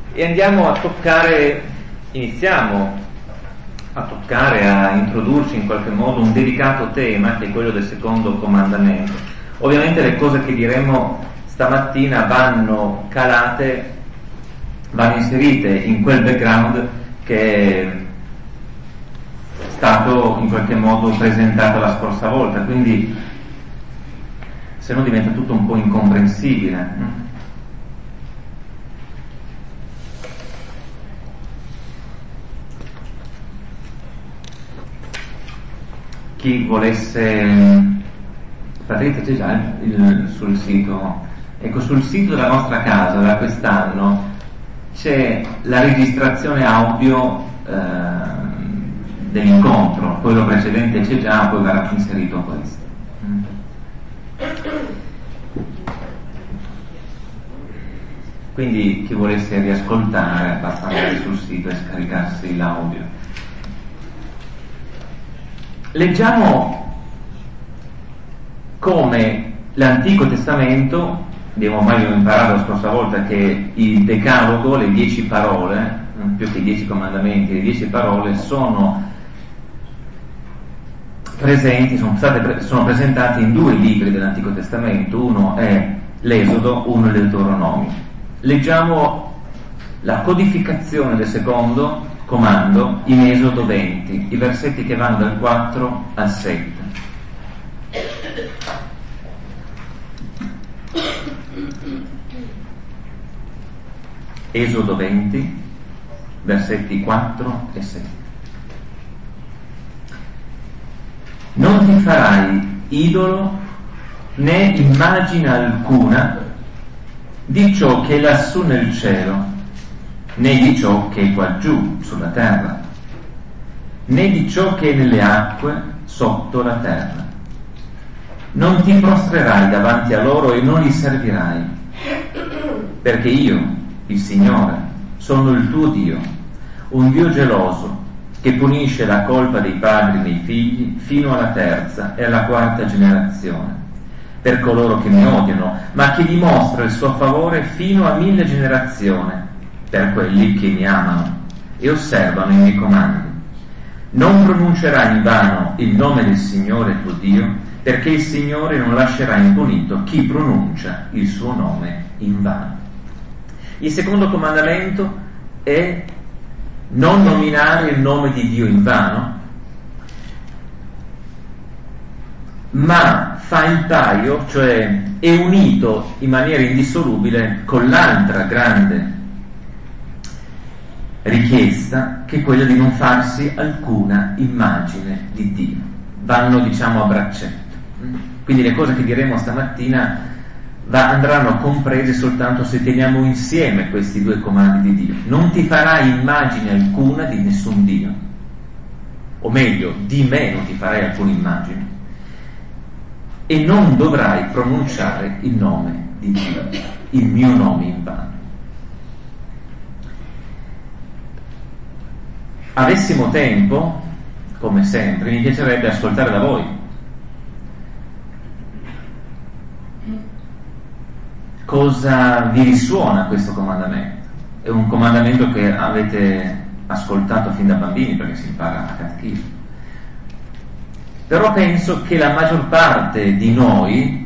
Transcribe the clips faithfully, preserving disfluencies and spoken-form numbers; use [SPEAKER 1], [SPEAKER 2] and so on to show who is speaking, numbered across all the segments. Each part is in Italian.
[SPEAKER 1] E andiamo a toccare, iniziamo a toccare, a introdurci in qualche modo un delicato tema che è quello del secondo comandamento. Ovviamente le cose che diremo stamattina vanno calate, vanno inserite in quel background che è stato in qualche modo presentato la scorsa volta, quindi se no diventa tutto un po' incomprensibile. Chi volesse, Patrizia c'è già il, il, sul sito, ecco, sul sito della nostra casa da quest'anno c'è la registrazione audio eh, dell'incontro, quello precedente c'è già, poi verrà inserito questo. Quindi chi volesse riascoltare basta andare sul sito e scaricarsi l'audio. Leggiamo come l'Antico Testamento, abbiamo ormai imparato la scorsa volta che il Decalogo, le dieci parole, più che i dieci comandamenti, le dieci parole sono presenti, sono, state, sono presentati in due libri dell'Antico Testamento, uno è l'Esodo, uno è il Deuteronomio. Leggiamo la codificazione del secondo comando in Esodo venti, i versetti che vanno dal quattro al sette. Esodo venti, versetti quattro e sette. Non ti farai idolo né immagine alcuna di ciò che è lassù nel cielo, né di ciò che è qua giù sulla terra, né di ciò che è nelle acque sotto la terra. Non ti prostrerai davanti a loro e non li servirai, perché io, il Signore, sono il tuo Dio, un Dio geloso che punisce la colpa dei padri nei figli fino alla terza e alla quarta generazione per coloro che mi odiano, ma che dimostra il suo favore fino a mille generazioni per quelli che mi amano e osservano i miei comandi. Non pronuncerai in vano il nome del Signore tuo Dio, perché il Signore non lascerà impunito chi pronuncia il suo nome in vano. Il secondo comandamento è non nominare il nome di Dio in vano, ma fa il paio, cioè è unito in maniera indissolubile con l'altra grande richiesta, che è quella di non farsi alcuna immagine di Dio. Vanno, diciamo, a braccetto. Quindi le cose che diremo stamattina va, andranno comprese soltanto se teniamo insieme questi due comandi di Dio. Non ti farai immagine alcuna di nessun Dio, o meglio, di me non ti farai alcuna immagine, e non dovrai pronunciare il nome di Dio, il mio nome in vano. Avessimo tempo, come sempre, mi piacerebbe ascoltare da voi. Cosa vi risuona questo comandamento? È un comandamento che avete ascoltato fin da bambini, perché si impara a catechismo. Però penso che la maggior parte di noi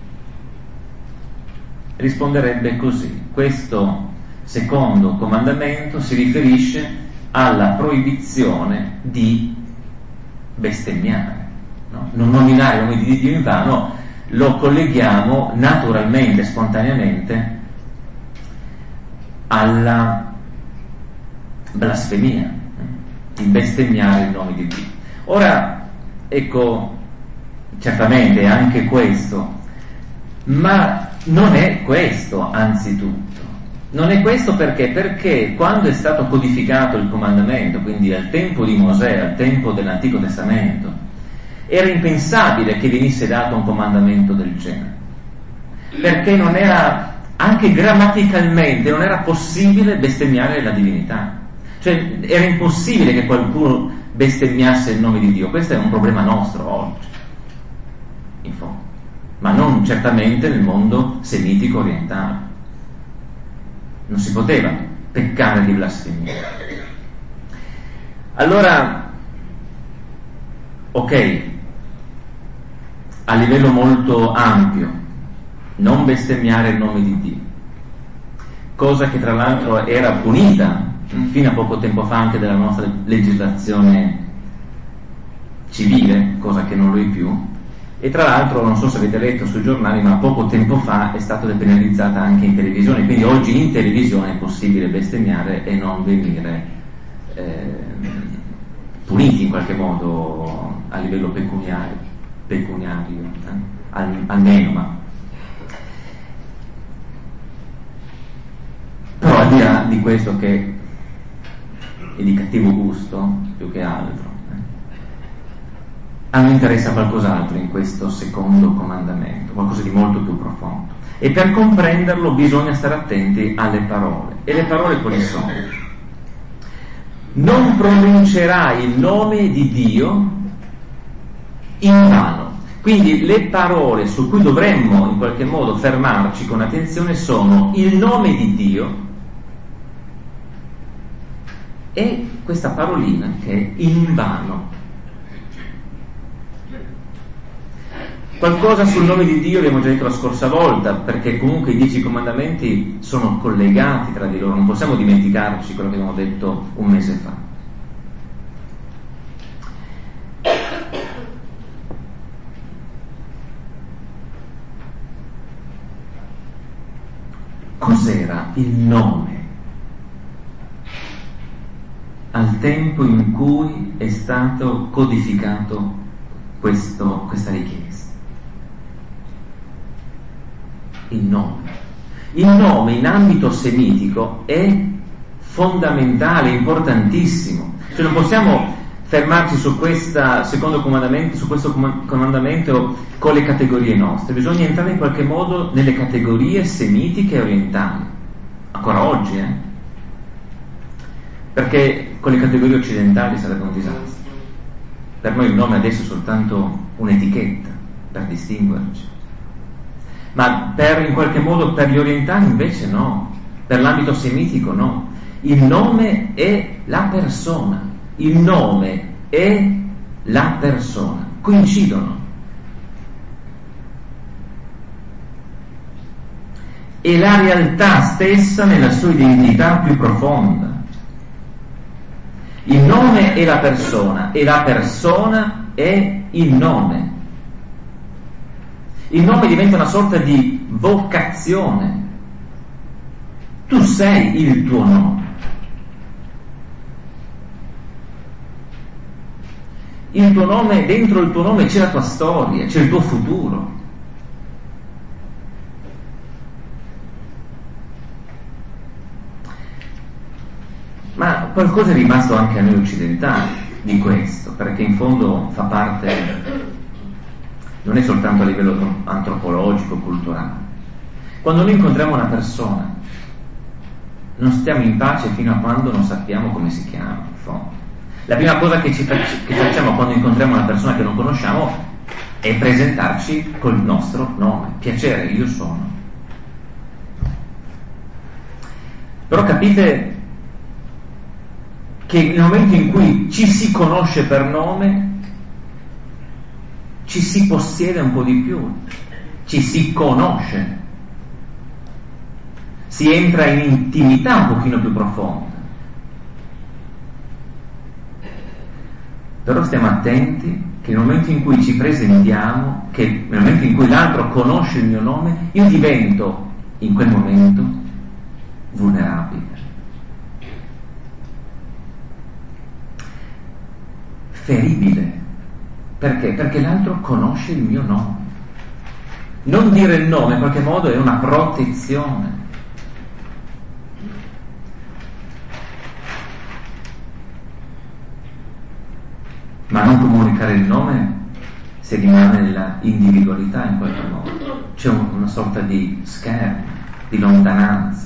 [SPEAKER 1] risponderebbe così. Questo secondo comandamento si riferisce alla proibizione di bestemmiare, no? Non nominare il nome di Dio in vano lo colleghiamo naturalmente, spontaneamente alla blasfemia, il bestemmiare il nome di Dio. Ora, ecco, certamente è anche questo, ma non è questo anzitutto. Non è questo perché? Perché quando è stato codificato il comandamento, quindi al tempo di Mosè, al tempo dell'Antico Testamento, era impensabile che venisse dato un comandamento del genere, perché non era, anche grammaticalmente, non era possibile bestemmiare la divinità. Cioè era impossibile che qualcuno bestemmiasse il nome di Dio. Questo è un problema nostro oggi, in fondo, ma non certamente nel mondo semitico orientale. Non si poteva peccare di blasfemia. Allora, ok, a livello molto ampio, non bestemmiare il nome di Dio, cosa che tra l'altro era punita fino a poco tempo fa anche dalla nostra legislazione civile, cosa che non lo è più, e tra l'altro non so se avete letto sui giornali, ma poco tempo fa è stata depenalizzata anche in televisione, quindi oggi in televisione è possibile bestemmiare e non venire eh, puniti in qualche modo a livello pecuniario, pecuniario eh? Al, almeno, ma però al di là di questo, che è di cattivo gusto più che altro, a noi interessa qualcos'altro in questo secondo comandamento, qualcosa di molto più profondo, e per comprenderlo bisogna stare attenti alle parole. E le parole quali sono? Non pronuncerai il nome di Dio in vano. Quindi le parole su cui dovremmo in qualche modo fermarci con attenzione sono il nome di Dio e questa parolina che è in vano. Qualcosa sul nome di Dio abbiamo già detto la scorsa volta, perché comunque i dieci comandamenti sono collegati tra di loro, non possiamo dimenticarci quello che abbiamo detto un mese fa. Cos'era il nome al tempo in cui è stato codificato questo, questa richiesta? Il nome. Il nome in ambito semitico è fondamentale, importantissimo. Cioè non possiamo fermarci su questo secondo comandamento, su questo comandamento con le categorie nostre. Bisogna entrare in qualche modo nelle categorie semitiche e orientali. Ancora oggi, eh? Perché con le categorie occidentali sarebbe un disastro. Per noi il nome adesso è soltanto un'etichetta per distinguerci. Ma per, in qualche modo per gli orientali invece no, per l'ambito semitico no. Il nome è la persona, il nome è la persona, coincidono. È la realtà stessa nella sua identità più profonda. Il nome è la persona e la persona è il nome. Il nome diventa una sorta di vocazione. Tu sei il tuo nome. Il tuo nome, dentro il tuo nome c'è la tua storia, c'è il tuo futuro. Ma qualcosa è rimasto anche a noi occidentali di questo, perché in fondo fa parte, non è soltanto a livello antropologico, culturale. Quando noi incontriamo una persona, non stiamo in pace fino a quando non sappiamo come si chiama, in fondo. La prima cosa che, ci fac- che facciamo quando incontriamo una persona che non conosciamo è presentarci col nostro nome. Piacere, io sono. Però capite che nel momento in cui ci si conosce per nome, ci si possiede un po' di più, ci si conosce, si entra in intimità un pochino più profonda. Però stiamo attenti che nel momento in cui ci presentiamo, che nel momento in cui l'altro conosce il mio nome, io divento in quel momento vulnerabile, feribile. Perché? Perché l'altro conosce il mio nome. Non dire il nome in qualche modo è una protezione. Ma non comunicare il nome si rimane nella individualità in qualche modo. C'è un, una sorta di schermo, di lontananza.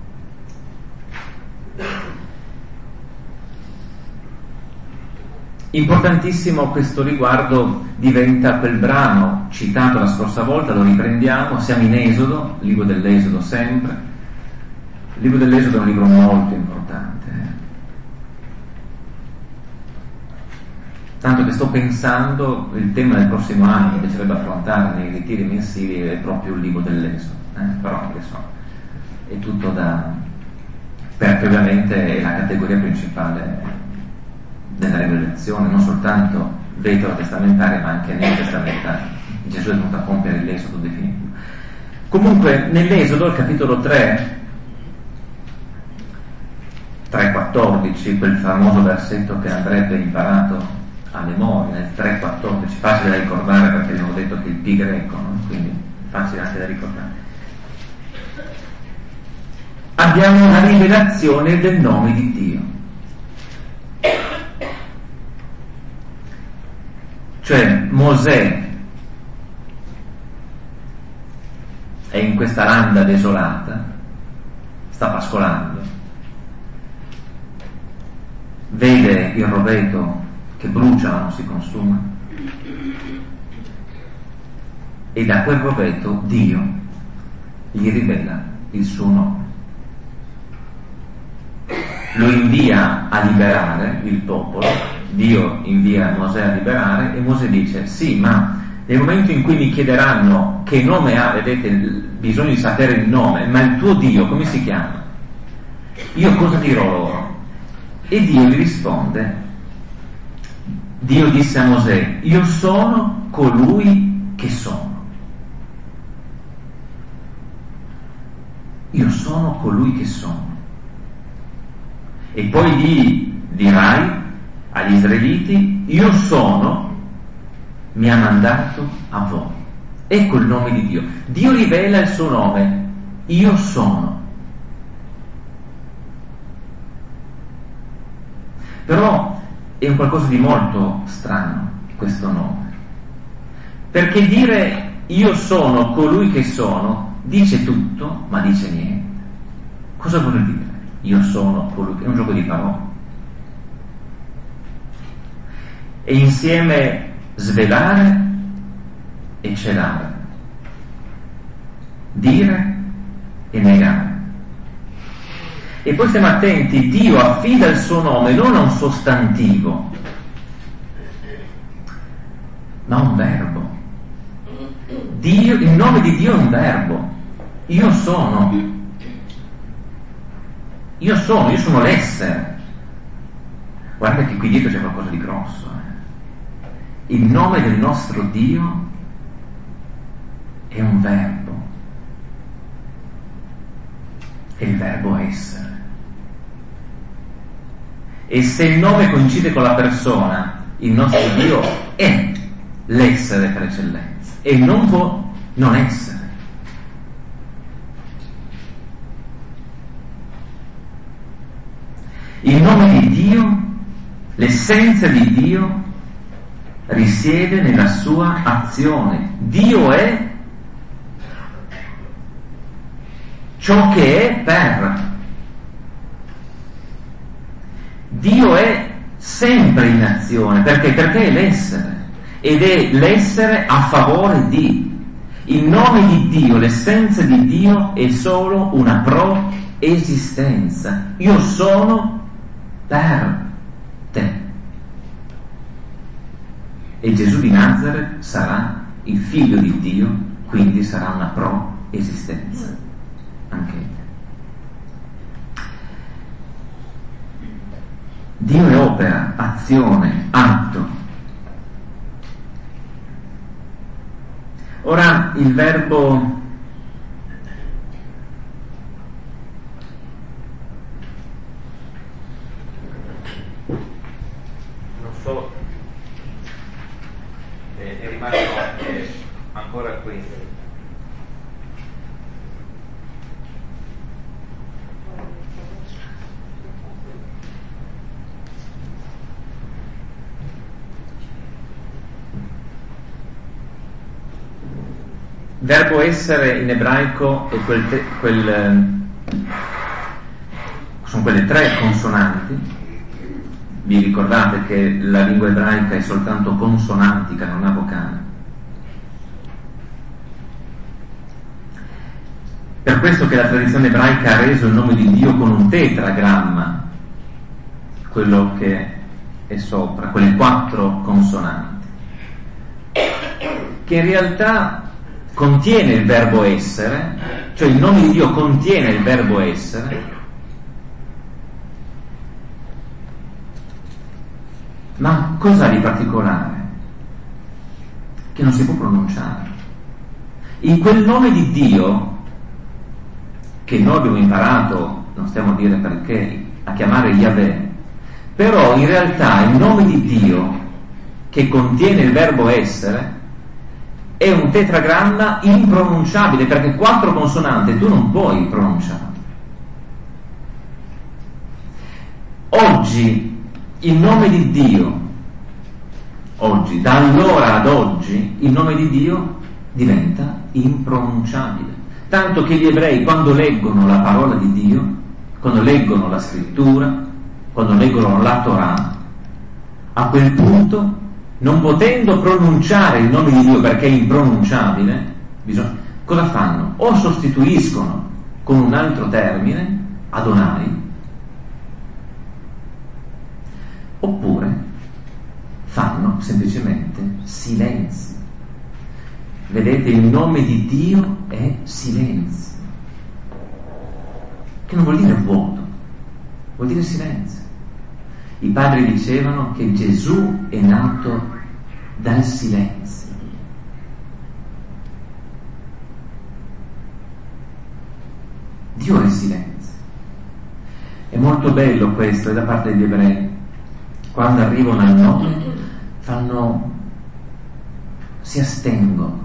[SPEAKER 1] Importantissimo a questo riguardo diventa quel brano citato la scorsa volta, lo riprendiamo, siamo in Esodo, libro dell'Esodo sempre, Il libro dell'Esodo è un libro molto importante, tanto che sto pensando il tema del prossimo anno che piacerebbe affrontare nei ritiri mensili è proprio il libro dell'Esodo, eh? Però che so, è tutto da, perché ovviamente è la categoria principale della rivelazione, non soltanto veterotestamentaria ma anche neotestamentaria. Gesù è venuto a compiere l'Esodo definitivo. Comunque nell'Esodo, il capitolo tre, tre quattordici, quel famoso versetto che andrebbe imparato a memoria, nel tre quattordici, facile da ricordare perché abbiamo detto che il pi greco, no? Quindi facile anche da ricordare. Abbiamo una rivelazione del nome di Dio. Cioè Mosè è in questa landa desolata, sta pascolando, vede il roveto che brucia ma non si consuma, e da quel roveto Dio gli rivela il suo nome. Lo invia a liberare il popolo, Dio invia Mosè a liberare, e Mosè dice: sì, ma nel momento in cui mi chiederanno che nome ha, vedete, bisogno di sapere il nome, ma il tuo Dio come si chiama? Io cosa dirò loro? E Dio gli risponde, Dio disse a Mosè: io sono colui che sono. Io sono colui che sono. E poi gli dirai agli israeliti: io sono, mi ha mandato a voi. Ecco il nome di Dio. Dio rivela il suo nome: io sono. Però è un qualcosa di molto strano questo nome, perché dire io sono colui che sono dice tutto ma dice niente. Cosa vuol dire io sono colui che... è un gioco di parole, e insieme svelare e celare, dire e negare. E poi stiamo attenti, Dio affida il suo nome non a un sostantivo ma a un verbo. Dio, il nome di Dio è un verbo. Io sono, io sono, io sono l'essere. Guarda che qui dietro c'è qualcosa di grosso, eh? Il nome del nostro Dio è un verbo, è il verbo essere. E se il nome coincide con la persona, il nostro Dio è l'essere per eccellenza e non può non essere. Il nome di Dio, l'essenza di Dio risiede nella sua azione. Dio è ciò che è per. Dio è sempre in azione, perché? Perché è l'essere, ed è l'essere a favore di. Il nome di Dio, l'essenza di Dio è solo una pro-esistenza. Io sono per te. E Gesù di Nazaret sarà il figlio di Dio, quindi sarà una pro-esistenza anche te. Dio è opera, azione, atto. Ora il verbo non so, è, è rimasto è ancora qui. Verbo essere in ebraico è quel, te, quel sono quelle tre consonanti. Vi ricordate che la lingua ebraica è soltanto consonantica, non ha vocale. Per per questo che la tradizione ebraica ha reso il nome di Dio con un tetragramma, quello che è sopra, quelle quattro consonanti, che in realtà contiene il verbo essere, cioè il nome di Dio contiene il verbo essere, ma cosa ha di particolare? Che non si può pronunciare. In quel nome di Dio, che noi abbiamo imparato, non stiamo a dire perché, a chiamare Yahweh, però in realtà il nome di Dio, che contiene il verbo essere, è un tetragramma impronunciabile, perché quattro consonanti tu non puoi pronunciare. Oggi il nome di Dio, oggi, da allora ad oggi, il nome di Dio diventa impronunciabile. Tanto che gli ebrei, quando leggono la parola di Dio, quando leggono la scrittura, quando leggono la Torah, a quel punto, non potendo pronunciare il nome di Dio perché è impronunciabile, bisogna, cosa fanno? O sostituiscono con un altro termine, Adonai, oppure fanno semplicemente silenzio. Vedete, il nome di Dio è silenzio, che non vuol dire vuoto, vuol dire silenzio. I padri dicevano che Gesù è nato dal silenzio. Dio è silenzio. È molto bello questo, è da parte degli ebrei. Quando arrivano al nome, fanno, si astengono,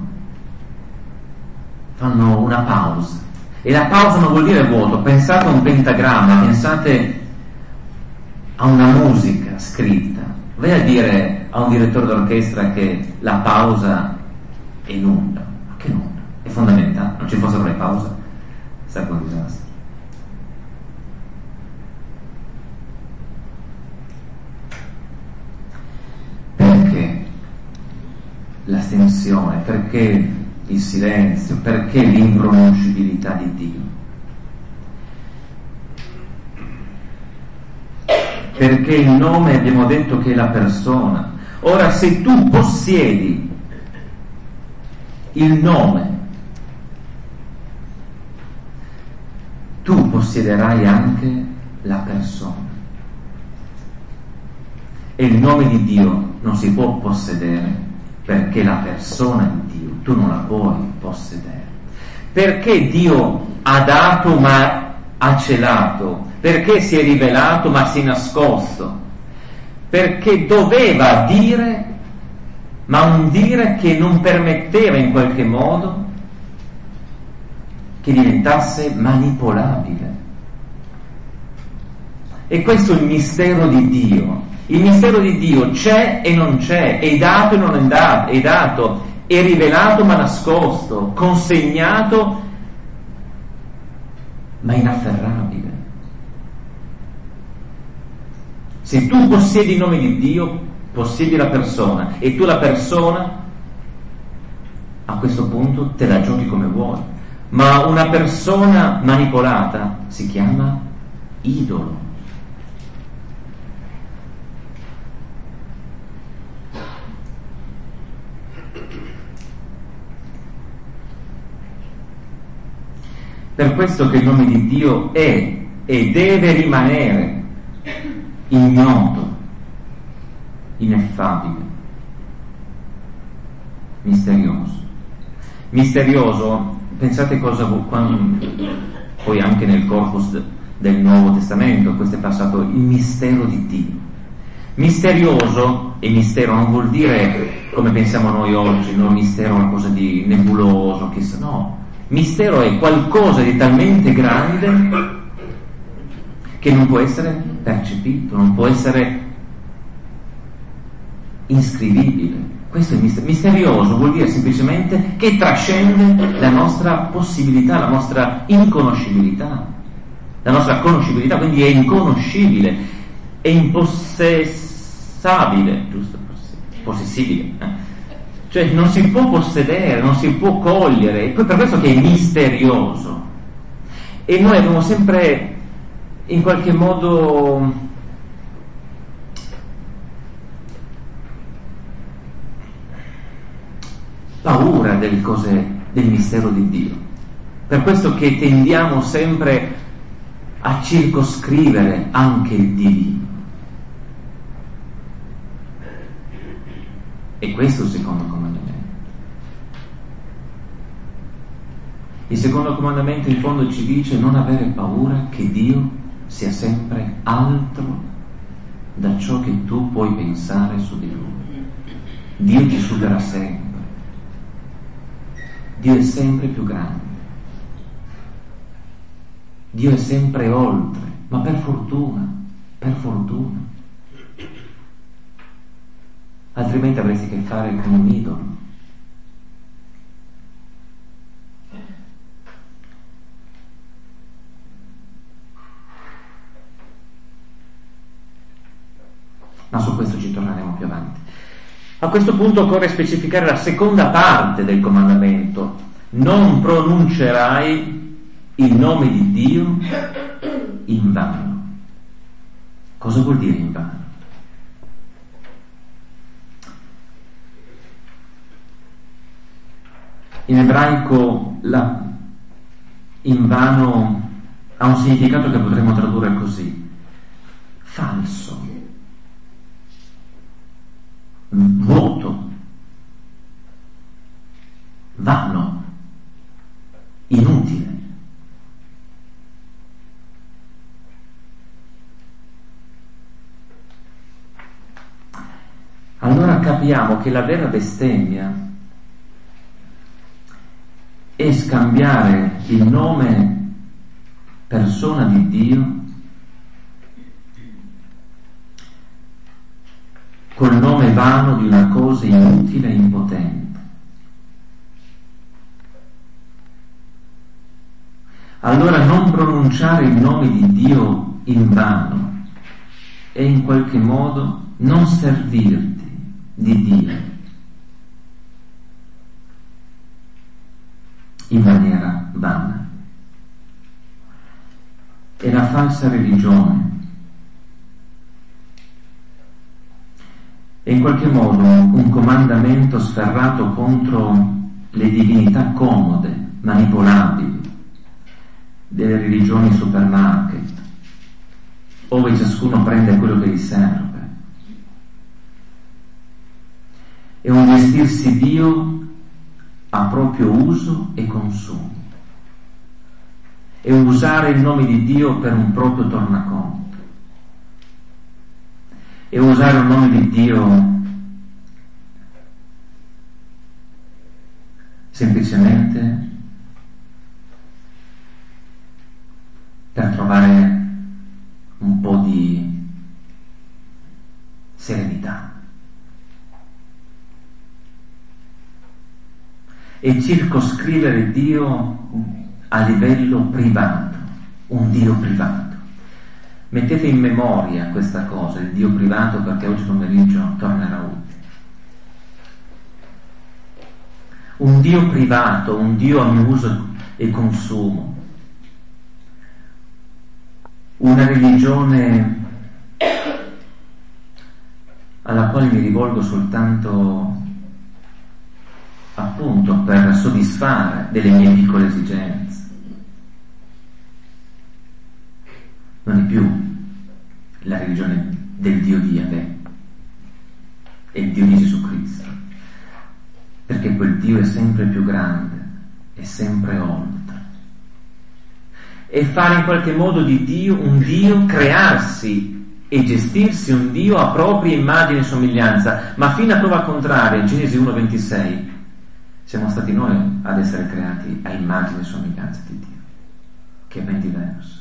[SPEAKER 1] fanno una pausa. E la pausa non vuol dire vuoto. Pensate a un pentagramma, pensate a una musica scritta. Vai a dire a un direttore d'orchestra che la pausa è nulla. Ma che nulla? È fondamentale. Non ci fosse mai pausa, sarebbe un disastro. Perché l'astensione? Perché il silenzio? Perché l'impronunciabilità di Dio? Perché il nome, abbiamo detto, che è la persona. Ora, se tu possiedi il nome, tu possiederai anche la persona. E il nome di Dio non si può possedere, perché la persona di Dio tu non la puoi possedere. Perché Dio ha dato ma ha celato? Perché si è rivelato ma si è nascosto? Perché doveva dire, ma un dire che non permetteva in qualche modo che diventasse manipolabile. E questo è il mistero di Dio. Il mistero di Dio c'è e non c'è, è dato e non è dato, è dato, è rivelato ma nascosto, consegnato ma inafferrabile. Se tu possiedi il nome di Dio, possiedi la persona, e tu la persona, a questo punto te la giochi come vuoi. Ma una persona manipolata si chiama idolo. Per questo che il nome di Dio è e deve rimanere ignoto, ineffabile, misterioso. Misterioso, pensate cosa, quando, poi anche nel corpus del Nuovo Testamento, questo è passato, il mistero di Dio. Misterioso, e mistero non vuol dire come pensiamo noi oggi, no? Mistero è qualcosa di nebuloso, chissà, no. Mistero è qualcosa di talmente grande che non può essere percepito, non può essere iscrivibile. Questo è mister- misterioso, vuol dire semplicemente che trascende la nostra possibilità, la nostra inconoscibilità, la nostra conoscibilità, quindi è inconoscibile, è impossessabile, giusto? Possessibile, eh? Cioè non si può possedere, non si può cogliere, e poi per questo che è misterioso. E noi abbiamo sempre in qualche modo paura delle cose, del mistero di Dio. Per questo che tendiamo sempre a circoscrivere anche il divino. E questo è il secondo comandamento. Il secondo comandamento in fondo ci dice non avere paura che Dio sia sempre altro da ciò che tu puoi pensare su di Lui. Dio ti supera sempre. Dio è sempre più grande. Dio è sempre oltre, ma per fortuna, per fortuna. Altrimenti avresti a che fare con un idolo. Ma su questo ci torneremo più avanti. A questo punto occorre specificare la seconda parte del comandamento: non pronuncerai il nome di Dio in vano. Cosa vuol dire in vano? In ebraico la in vano ha un significato che potremmo tradurre così: falso, vuoto, vano, inutile. Allora capiamo che la vera bestemmia è scambiare il nome persona di Dio col nome vano di una cosa inutile e impotente. Allora non pronunciare il nome di Dio in vano è in qualche modo non servirti di Dio in maniera vana. È la falsa religione. È in qualche modo un comandamento sferrato contro le divinità comode, manipolabili, delle religioni supermarket, dove ciascuno prende quello che gli serve. È un vestirsi Dio a proprio uso e consumo. È usare il nome di Dio per un proprio tornaconto. È usare il nome di Dio semplicemente per trovare un po' di serenità. E circoscrivere Dio a livello privato, un Dio privato. Mettete in memoria questa cosa, il Dio privato, perché oggi pomeriggio tornerà utile. Un Dio privato, un Dio a mio uso e consumo, una religione alla quale mi rivolgo soltanto appunto per soddisfare delle mie piccole esigenze. Non è più la religione del Dio di Yahweh, è il Dio di Gesù Cristo, perché quel Dio è sempre più grande, è sempre oltre. E fare in qualche modo di Dio un Dio, crearsi e gestirsi un Dio a propria immagine e somiglianza, ma fino a prova contraria, Genesi uno ventisei, siamo stati noi ad essere creati a immagine e somiglianza di Dio, che è ben diverso.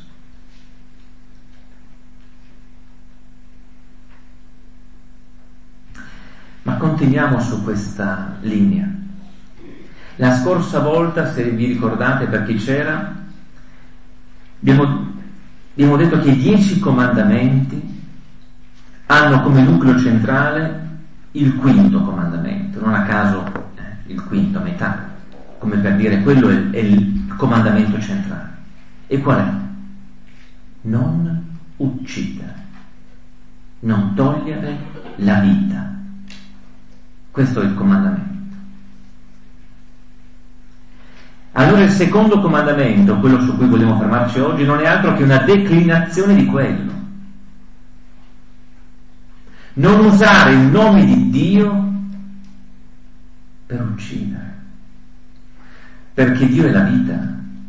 [SPEAKER 1] Ma continuiamo su questa linea. La scorsa volta, se vi ricordate, per chi c'era, abbiamo, abbiamo detto che i dieci comandamenti hanno come nucleo centrale il quinto comandamento, non a caso eh, il quinto, a metà, come per dire quello è, è il comandamento centrale. E qual è? Non uccidere, non togliere la vita. Questo è il comandamento. Allora il secondo comandamento, quello su cui vogliamo fermarci oggi, non è altro che una declinazione di quello. Non usare il nome di Dio per uccidere, perché Dio è la vita.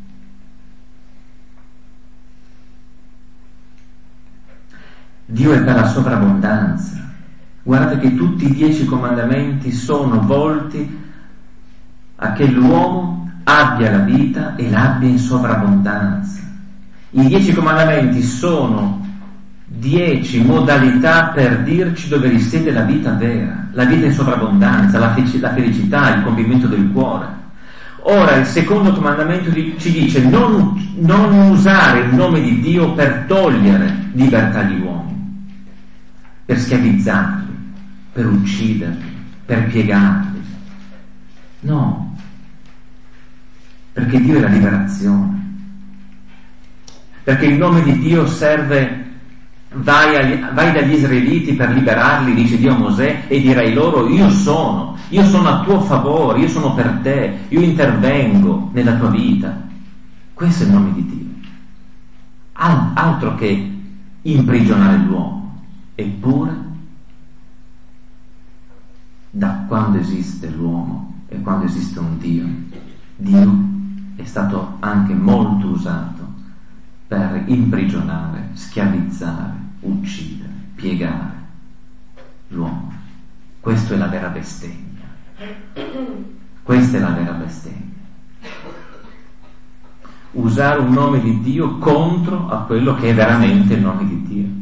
[SPEAKER 1] Dio è per la sovrabbondanza. Guardate che tutti i dieci comandamenti sono volti a che l'uomo abbia la vita e l'abbia in sovrabbondanza. I dieci comandamenti sono dieci modalità per dirci dove risiede la vita vera, la vita in sovrabbondanza, la felicità, il compimento del cuore. Ora il secondo comandamento ci dice non, non usare il nome di Dio per togliere libertà agli uomini, per schiavizzarli, per ucciderli, per piegarli. No, perché Dio è la liberazione, perché il nome di Dio serve, vai, agli, vai dagli israeliti per liberarli, dice Dio a Mosè, e dirai loro io sono, io sono a tuo favore, io sono per te, io intervengo nella tua vita. Questo è il nome di Dio, Al, altro che imprigionare l'uomo. Eppure da quando esiste l'uomo e quando esiste un Dio, Dio è stato anche molto usato per imprigionare, schiavizzare, uccidere, piegare l'uomo. Questa è la vera bestemmia. Questa è la vera bestemmia. Usare un nome di Dio contro a quello che è veramente il nome di Dio.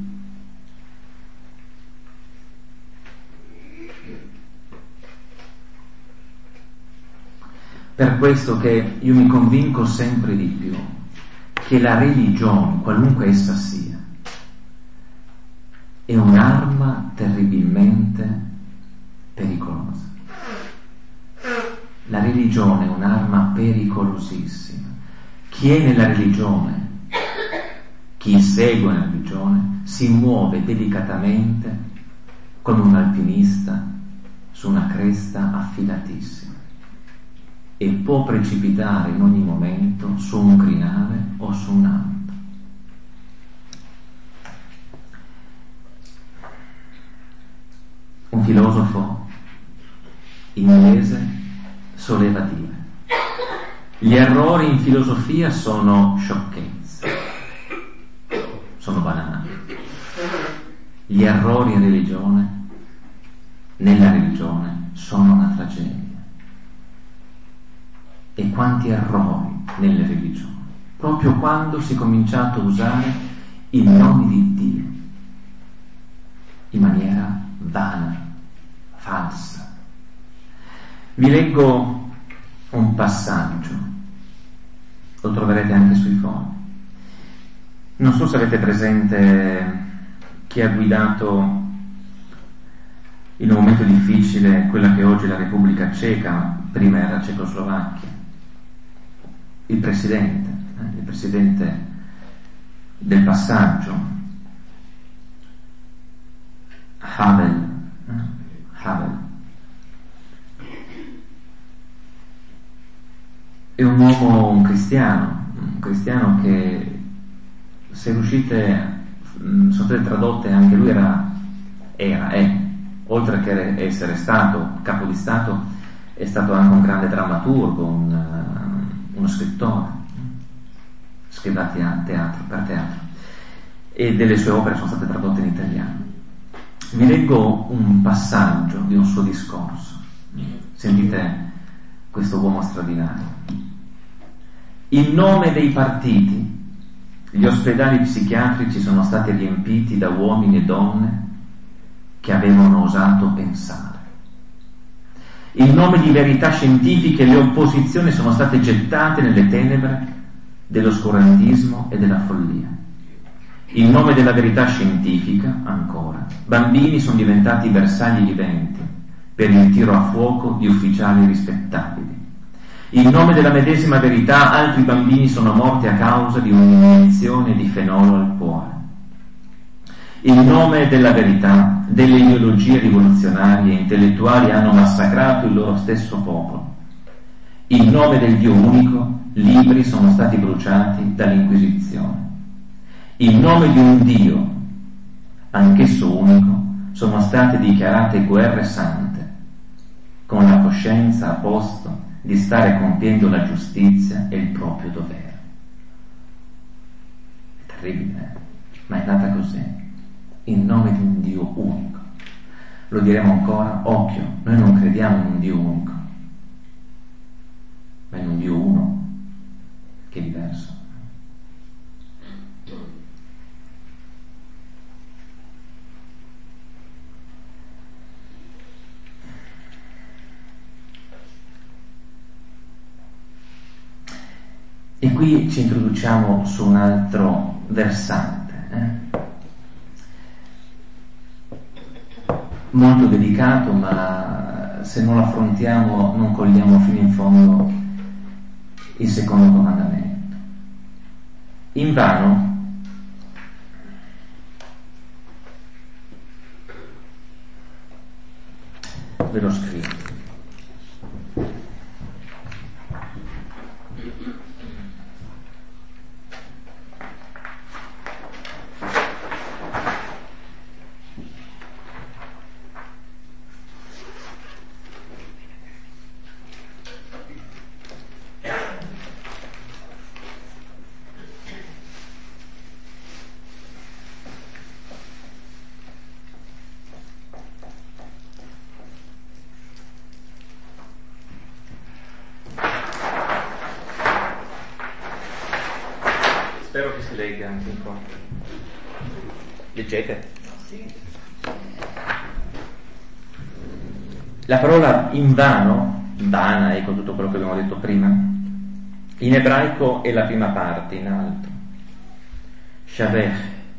[SPEAKER 1] Per questo che io mi convinco sempre di più che la religione, qualunque essa sia, è un'arma terribilmente pericolosa. La religione è un'arma pericolosissima. Chi è nella religione, chi segue la religione, si muove delicatamente come un alpinista su una cresta affilatissima e può precipitare in ogni momento su un crinale o su un altro. Un filosofo inglese soleva dire: gli errori in filosofia sono sciocchezze, sono banali. Gli errori in religione, nella religione, sono una tragedia. E quanti errori nelle religioni, proprio quando si è cominciato a usare il nome di Dio in maniera vana, falsa. Vi leggo un passaggio, lo troverete anche sui fogli. Non so se avete presente chi ha guidato in un momento difficile quella che oggi è la Repubblica Ceca, prima era Cecoslovacchia. Il presidente, eh, il presidente del passaggio, Havel, eh, Havel, è un uomo, un cristiano, un cristiano che, se riuscite, mh, sono state tradotte, anche lui era, era, è, oltre che essere stato capo di Stato, è stato anche un grande drammaturgo, un uno scrittore, scriveva teatro, per teatro, e delle sue opere sono state tradotte in italiano. Vi leggo un passaggio di un suo discorso. Sentite questo uomo straordinario. In nome dei partiti, gli ospedali psichiatrici sono stati riempiti da uomini e donne che avevano osato pensare. In nome di verità scientifiche le opposizioni sono state gettate nelle tenebre dell'oscurantismo e della follia. In nome della verità scientifica, ancora, bambini sono diventati bersagli viventi per il tiro a fuoco di ufficiali rispettabili. In nome della medesima verità altri bambini sono morti a causa di un'iniezione di fenolo al cuore. In nome della verità, delle ideologie rivoluzionarie e intellettuali hanno massacrato il loro stesso popolo. In nome del Dio unico, libri sono stati bruciati dall'Inquisizione. In nome di un Dio, anch'esso unico, sono state dichiarate guerre sante, con la coscienza a posto di stare compiendo la giustizia e il proprio dovere. È terribile, eh? Ma è andata così. In nome di un Dio unico. Lo diremo ancora, occhio, noi non crediamo in un Dio unico, ma in un Dio uno, che è diverso. E qui ci introduciamo su un altro versante, eh? molto delicato, ma se non lo affrontiamo non cogliamo fino in fondo il secondo comandamento. Invano ve lo scrivo. Spero che si legga anche un po'. Leggete? Sì. La parola invano, vana, ecco tutto quello che abbiamo detto prima, in ebraico è la prima parte, in alto. Shavech,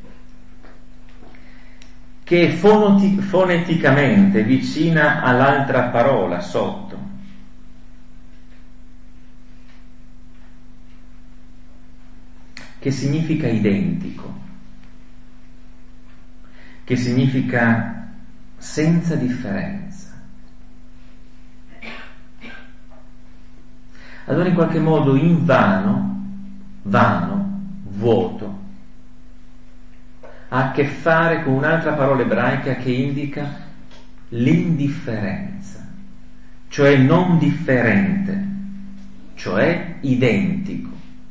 [SPEAKER 1] che è fonoti- foneticamente vicina all'altra parola sotto. Che significa identico, che significa senza differenza. Allora in qualche modo invano, vano, vuoto, ha a che fare con un'altra parola ebraica che indica l'indifferenza, cioè non differente, cioè identico.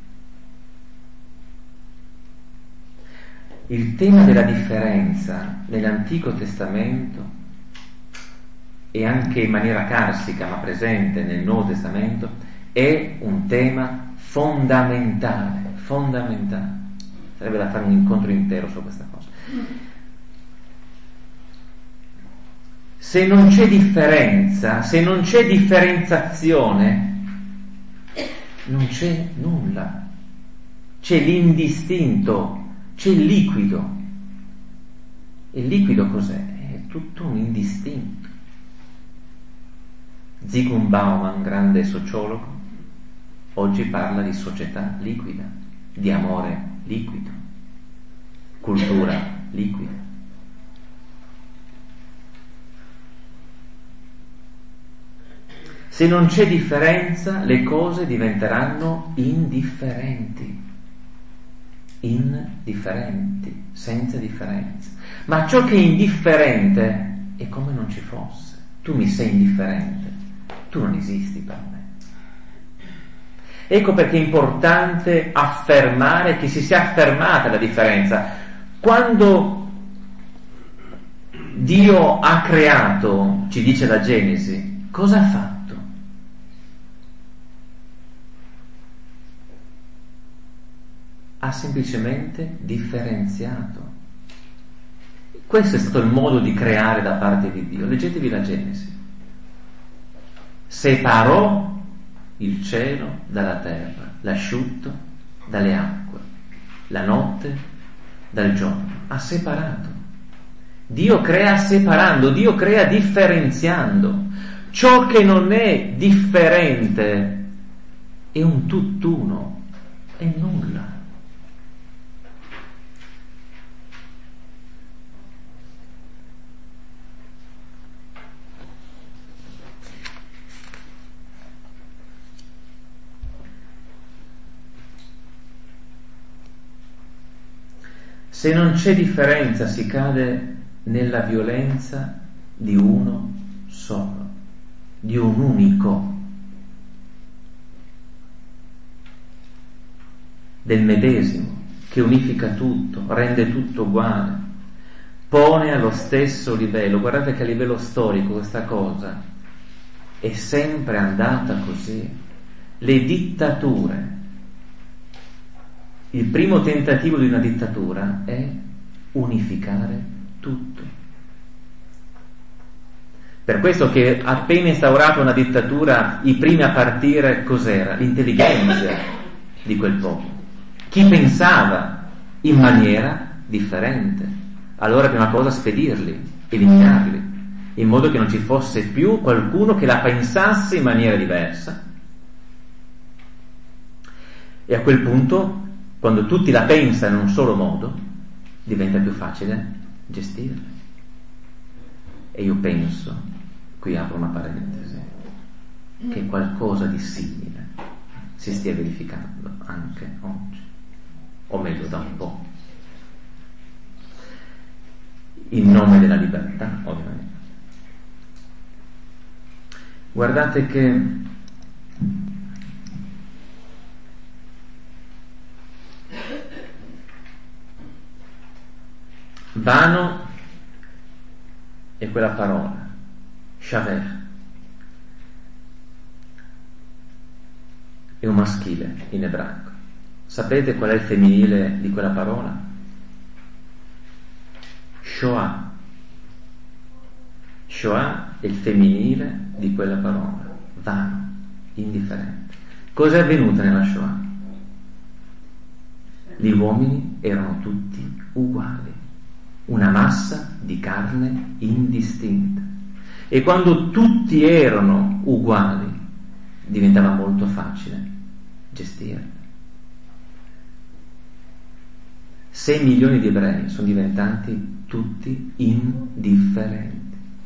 [SPEAKER 1] Il tema della differenza nell'Antico Testamento e anche in maniera carsica ma presente nel Nuovo Testamento è un tema fondamentale, fondamentale. Sarebbe da fare un incontro intero su questa cosa. Se non c'è differenza, se non c'è differenziazione, non c'è nulla. C'è l'indistinto. C'è il liquido. E il liquido cos'è? È tutto un indistinto. Zygmunt Bauman, grande sociologo, oggi parla di società liquida, di amore liquido, cultura liquida. Se non c'è differenza, le cose diventeranno indifferenti. Indifferenti, senza differenza. Ma ciò che è indifferente è come non ci fosse. Tu mi sei indifferente, tu non esisti per me. Ecco perché è importante affermare che si sia affermata la differenza. Quando Dio ha creato, ci dice la Genesi, cosa ha fatto? Ha semplicemente differenziato. Questo è stato il modo di creare da parte di Dio. Leggetevi la Genesi. Separò il cielo dalla terra, l'asciutto dalle acque, la notte dal giorno. Ha separato. Dio crea separando, Dio crea differenziando. Ciò che non è differente è un tutt'uno, è nulla. Se non c'è differenza si cade nella violenza di uno solo, di un unico, del medesimo, che unifica tutto, rende tutto uguale, pone allo stesso livello. Guardate che a livello storico questa cosa è sempre andata così. Le dittature, il primo tentativo di una dittatura è unificare tutto. Per questo che appena instaurata una dittatura, i primi a partire cos'era? L'intelligenza di quel popolo. Chi pensava in maniera differente. Allora prima cosa spedirli, eliminarli, in modo che non ci fosse più qualcuno che la pensasse in maniera diversa. E a quel punto, quando tutti la pensano in un solo modo, diventa più facile gestirla. E io penso, qui apro una parentesi, che qualcosa di simile si stia verificando anche oggi, o meglio da un po', in nome della libertà, ovviamente. Guardate che vano è quella parola, shaver, è un maschile in ebraico. Sapete qual è il femminile di quella parola? Shoah. Shoah è il femminile di quella parola, vano, indifferente. Cosa è avvenuto nella Shoah? Gli uomini erano tutti uguali, una massa di carne indistinta, e quando tutti erano uguali diventava molto facile gestirli. Sei milioni di ebrei sono diventati tutti indifferenti.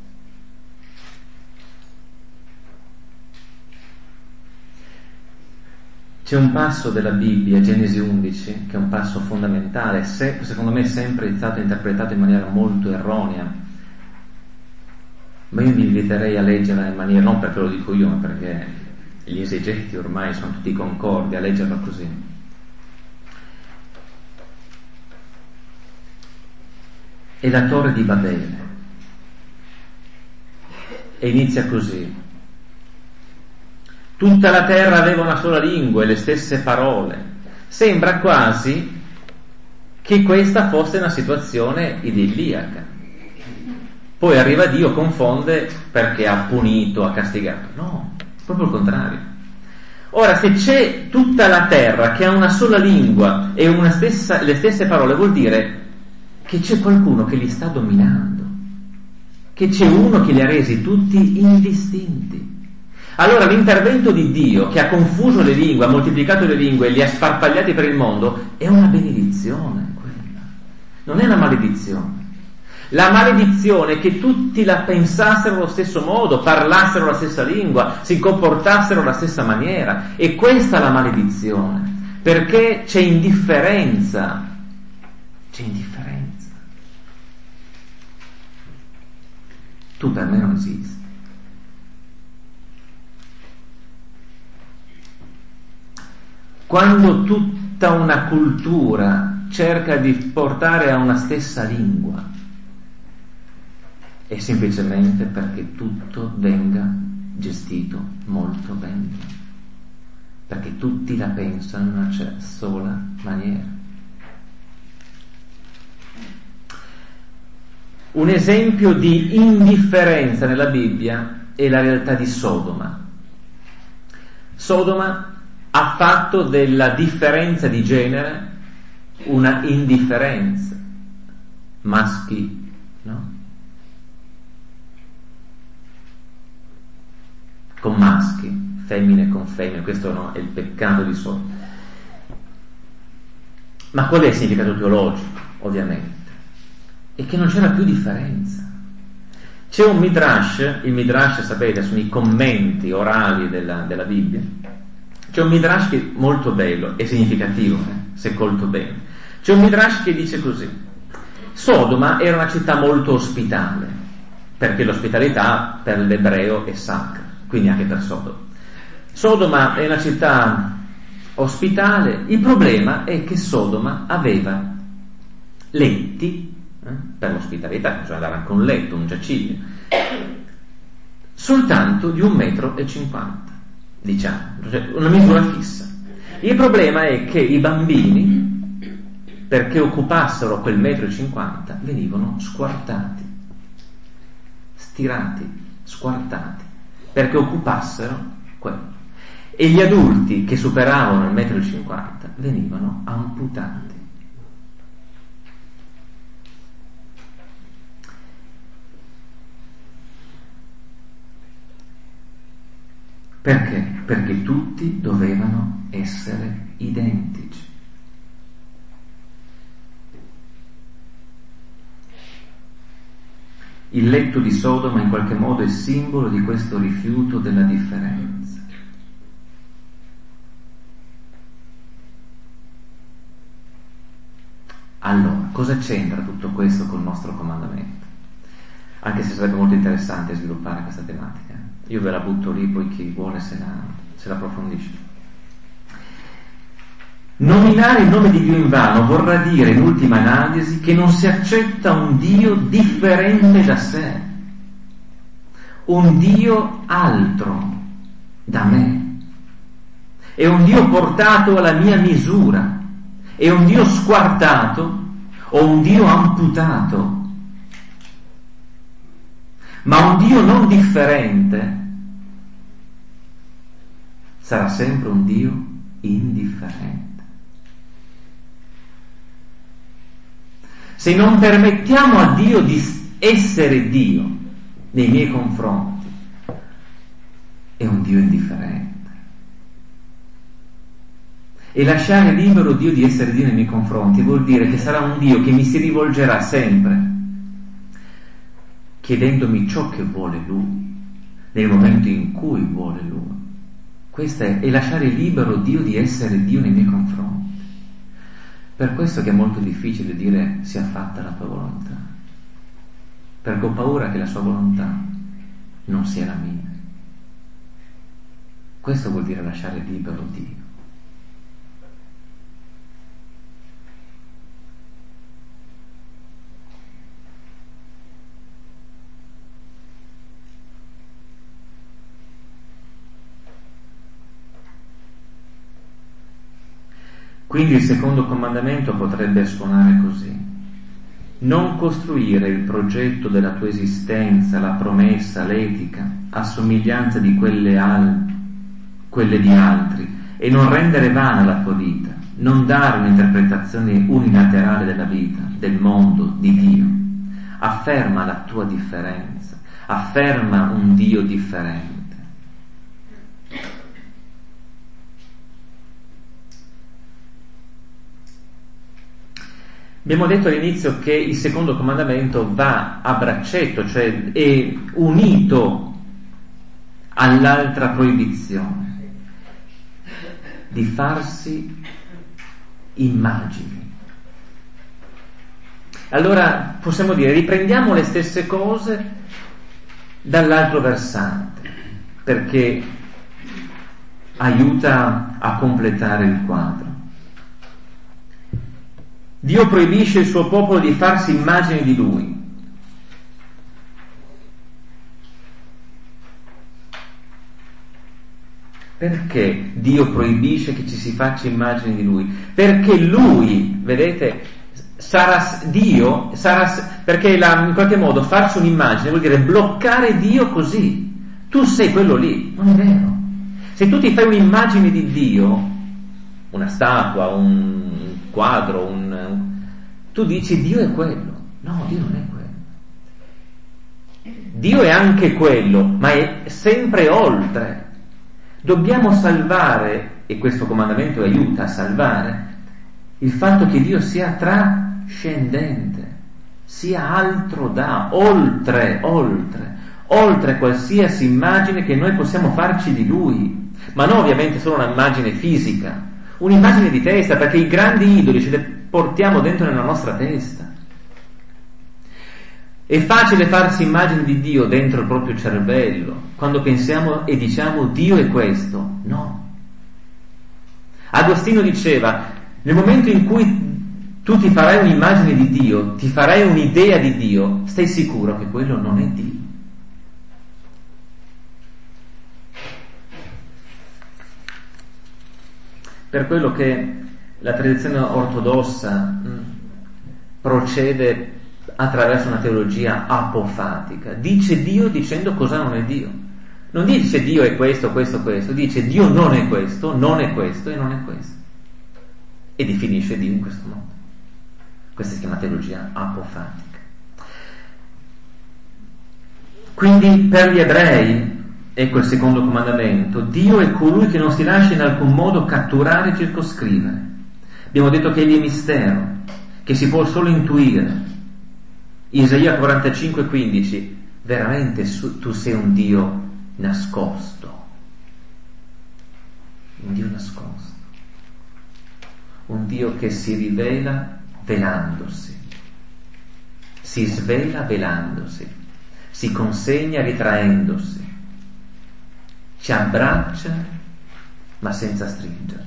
[SPEAKER 1] C'è un passo della Bibbia, Genesi undici, che è un passo fondamentale, se, secondo me è sempre stato interpretato in maniera molto erronea, ma io vi inviterei a leggerla in maniera, non perché lo dico io, ma perché gli esegeti ormai sono tutti concordi a leggerla così. È la torre di Babele e inizia così: tutta la terra aveva una sola lingua e le stesse parole. Sembra quasi che questa fosse una situazione idilliaca. Poi arriva Dio, confonde perché ha punito, ha castigato. No, proprio il contrario. Ora, se c'è tutta la terra che ha una sola lingua e una stessa, le stesse parole, vuol dire che c'è qualcuno che li sta dominando, che c'è uno che li ha resi tutti indistinti. Allora l'intervento di Dio, che ha confuso le lingue, ha moltiplicato le lingue e li ha sparpagliati per il mondo, è una benedizione quella, non è una maledizione. La maledizione è che tutti la pensassero allo stesso modo, parlassero la stessa lingua, si comportassero alla stessa maniera. E questa è la maledizione, perché c'è indifferenza, c'è indifferenza. Tu per me non esisti. Quando tutta una cultura cerca di portare a una stessa lingua, è semplicemente perché tutto venga gestito molto bene, perché tutti la pensano in una sola maniera. Un esempio di indifferenza nella Bibbia è la realtà di Sodoma. Sodoma ha fatto della differenza di genere una indifferenza. Maschi, no? Con maschi, femmine con femmine, questo no, è il peccato di Sodoma. Ma qual è il significato teologico, ovviamente? È che non c'era più differenza. C'è un Midrash, il Midrash, sapete, sono i commenti orali della, della Bibbia. C'è un Midrash che è molto bello e significativo, eh, se colto bene. C'è un Midrash che dice così: Sodoma era una città molto ospitale, perché l'ospitalità per l'ebreo è sacra, quindi anche per Sodoma. Sodoma è una città ospitale, il problema è che Sodoma aveva letti, eh, per l'ospitalità, bisogna dare anche un letto, un giaciglio, soltanto di un metro e cinquanta, diciamo, cioè una misura fissa. Il problema è che i bambini, perché occupassero quel metro e cinquanta, venivano squartati, stirati, squartati, perché occupassero quello. E gli adulti che superavano il metro e cinquanta venivano amputati. Perché? Perché tutti dovevano essere identici. Il letto di Sodoma in qualche modo è simbolo di questo rifiuto della differenza. Allora, cosa c'entra tutto questo col nostro comandamento? Anche se sarebbe molto interessante sviluppare questa tematica. Io ve la butto lì, poi chi vuole se la, se la approfondisce. Nominare il nome di Dio in vano vorrà dire, in ultima analisi, che non si accetta un Dio differente da sé, un Dio altro da me, è un Dio portato alla mia misura, è un Dio squartato o un Dio amputato, ma un Dio non differente sarà sempre un Dio indifferente. Se non permettiamo a Dio di essere Dio nei miei confronti, è un Dio indifferente. E lasciare libero Dio di essere Dio nei miei confronti vuol dire che sarà un Dio che mi si rivolgerà sempre chiedendomi ciò che vuole Lui nel momento in cui vuole Lui. Questo è, è lasciare libero Dio di essere Dio nei miei confronti. Per questo che è molto difficile dire sia fatta la tua volontà, perché ho paura che la sua volontà non sia la mia. Questo vuol dire lasciare libero Dio. Quindi il secondo comandamento potrebbe suonare così: non costruire il progetto della tua esistenza, la promessa, l'etica, a somiglianza di quelle, al, quelle di altri, e non rendere vana la tua vita, non dare un'interpretazione unilaterale della vita, del mondo, di Dio. Afferma la tua differenza, afferma un Dio differente. Abbiamo detto all'inizio che il secondo comandamento va a braccetto, cioè è unito all'altra proibizione di farsi immagini. Allora possiamo dire, riprendiamo le stesse cose dall'altro versante, perché aiuta a completare il quadro. Dio proibisce il suo popolo di farsi immagini di Lui. Perché Dio proibisce che ci si faccia immagini di Lui? Perché Lui, vedete, sarà Dio, sarà, perché la, in qualche modo farsi un'immagine vuol dire bloccare Dio così. Tu sei quello lì, non è vero. Se tu ti fai un'immagine di Dio, una statua, un quadro, un, tu dici Dio è quello. No, Dio non è quello. Dio è anche quello, ma è sempre oltre. Dobbiamo salvare, e questo comandamento aiuta a salvare, il fatto che Dio sia trascendente, sia altro da, oltre, oltre, oltre qualsiasi immagine che noi possiamo farci di Lui, ma non ovviamente solo un'immagine fisica, un'immagine di testa, perché i grandi idoli ce li portiamo dentro nella nostra testa. È facile farsi immagini di Dio dentro il proprio cervello, quando pensiamo e diciamo Dio è questo. No. Agostino diceva, nel momento in cui tu ti farai un'immagine di Dio, ti farai un'idea di Dio, stai sicuro che quello non è Dio. Per quello che la tradizione ortodossa mh, procede attraverso una teologia apofatica, dice Dio dicendo cosa non è Dio. Non dice Dio è questo, questo, questo, dice Dio non è questo, non è questo e non è questo. E definisce Dio in questo modo. Questa si chiama teologia apofatica. Quindi per gli ebrei, ecco il secondo comandamento, Dio è colui che non si lascia in alcun modo catturare e circoscrivere. Abbiamo detto che egli è mistero, che si può solo intuire. Isaia quarantacinque quindici, veramente tu sei un Dio nascosto, un Dio nascosto, un Dio che si rivela velandosi, si svela velandosi, si consegna ritraendosi, ci abbraccia ma senza stringerci.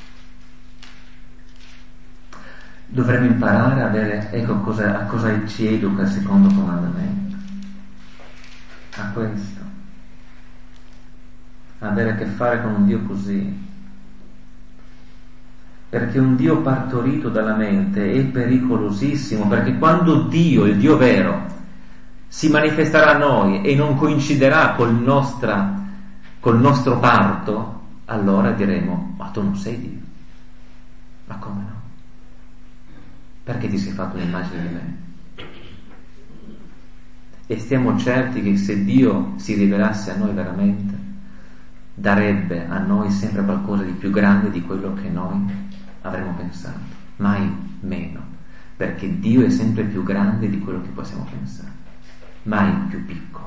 [SPEAKER 1] Dovremmo imparare a avere, ecco cosa, a cosa ci educa il secondo comandamento, a questo, avere a che fare con un Dio così, perché un Dio partorito dalla mente è pericolosissimo, perché quando Dio, il Dio vero, si manifesterà a noi e non coinciderà col, nostra, col nostro parto, allora diremo, ma tu non sei Dio, ma come no? Perché ti sei fatto un'immagine di me? E stiamo certi che se Dio si rivelasse a noi veramente, darebbe a noi sempre qualcosa di più grande di quello che noi avremmo pensato, mai meno, perché Dio è sempre più grande di quello che possiamo pensare, mai più piccolo.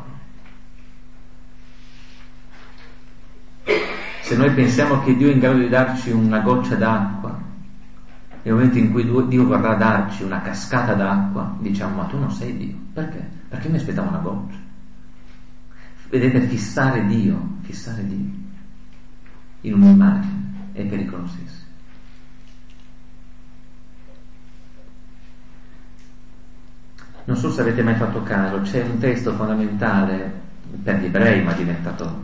[SPEAKER 1] Se noi pensiamo che Dio è in grado di darci una goccia d'acqua, nel momento in cui Dio vorrà darci una cascata d'acqua, diciamo, ma tu non sei Dio. Perché? Perché mi aspettavo una goccia. Vedete, fissare Dio, fissare Dio in un'immagine è pericolosissimo. Non so se avete mai fatto caso, c'è un testo fondamentale per gli ebrei, ma è diventato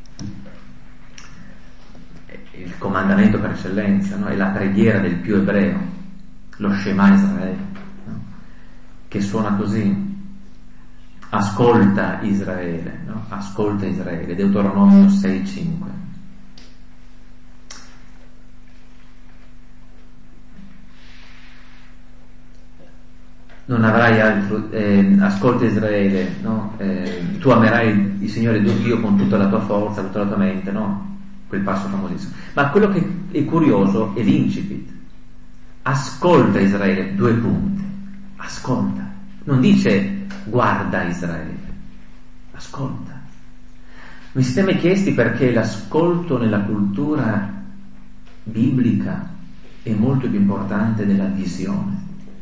[SPEAKER 1] il comandamento per eccellenza, no? È la preghiera del più ebreo, lo Shema Israele, no? Che suona così: ascolta Israele, no? Ascolta Israele, Deuteronomio sei cinque. Non avrai altro, eh, ascolta Israele, no? Eh, tu amerai il Signore tuo Dio con tutta la tua forza, tutta la tua mente, no? Quel passo famosissimo. Ma quello che è curioso è l'incipit. Ascolta Israele, due punti. Ascolta. Non dice guarda Israele. Ascolta. Mi siete mai chiesti perché l'ascolto nella cultura biblica è molto più importante della visione?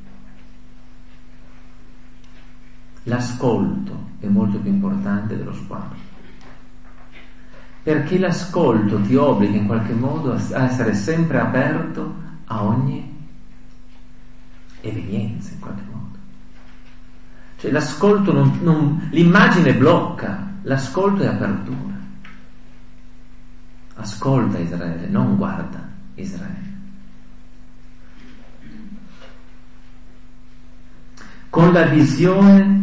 [SPEAKER 1] L'ascolto è molto più importante dello sguardo. Perché l'ascolto ti obbliga in qualche modo a essere sempre aperto a ogni evenienza, in qualche modo. Cioè l'ascolto non, non, l'immagine blocca, l'ascolto è apertura. Ascolta Israele, non guarda Israele. Con la visione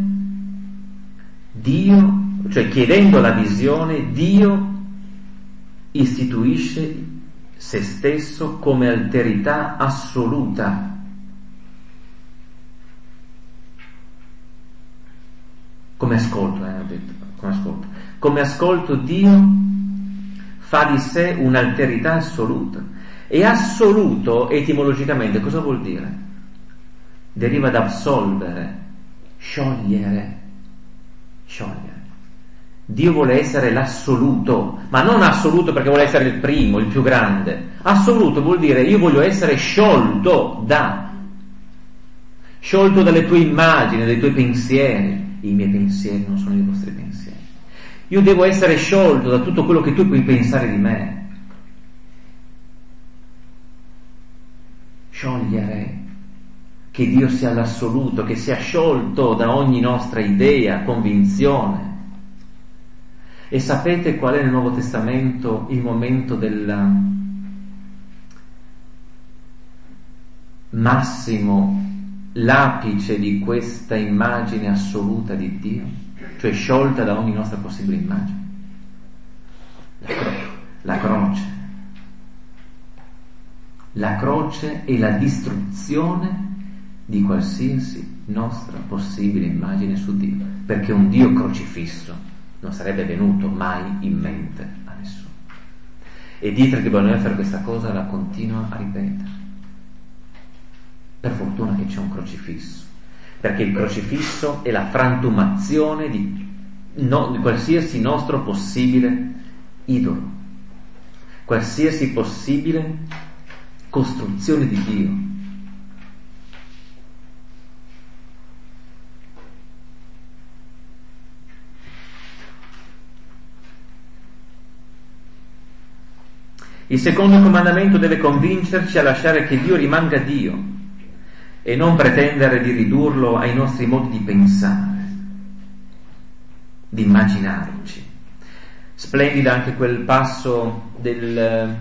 [SPEAKER 1] Dio, cioè chiedendo la visione, Dio istituisce se stesso come alterità assoluta. Come ascolto, eh, ho detto, come ascolto. Come ascolto Dio fa di sé un'alterità assoluta. E assoluto, etimologicamente, cosa vuol dire? Deriva da absolvere, sciogliere, sciogliere. Dio vuole essere l'assoluto, ma non assoluto perché vuole essere il primo, il più grande. Assoluto vuol dire io voglio essere sciolto da, sciolto dalle tue immagini, dai tuoi pensieri. I miei pensieri non sono i vostri pensieri. Io devo essere sciolto da tutto quello che tu puoi pensare di me. Sciogliere, che Dio sia l'assoluto, che sia sciolto da ogni nostra idea, convinzione. E sapete qual è nel Nuovo Testamento il momento del massimo, l'apice di questa immagine assoluta di Dio, cioè sciolta da ogni nostra possibile immagine? La, cro- la croce. La croce è la distruzione di qualsiasi nostra possibile immagine su Dio, perché un Dio crocifisso non sarebbe venuto mai in mente a nessuno. E Dietrich di Bonhoeffer questa cosa la continua a ripetere. Per fortuna che c'è un crocifisso, perché il crocifisso è la frantumazione di, no, di qualsiasi nostro possibile idolo, qualsiasi possibile costruzione di Dio. Il secondo comandamento deve convincerci a lasciare che Dio rimanga Dio e non pretendere di ridurlo ai nostri modi di pensare, di immaginarci. Splendida anche quel passo del,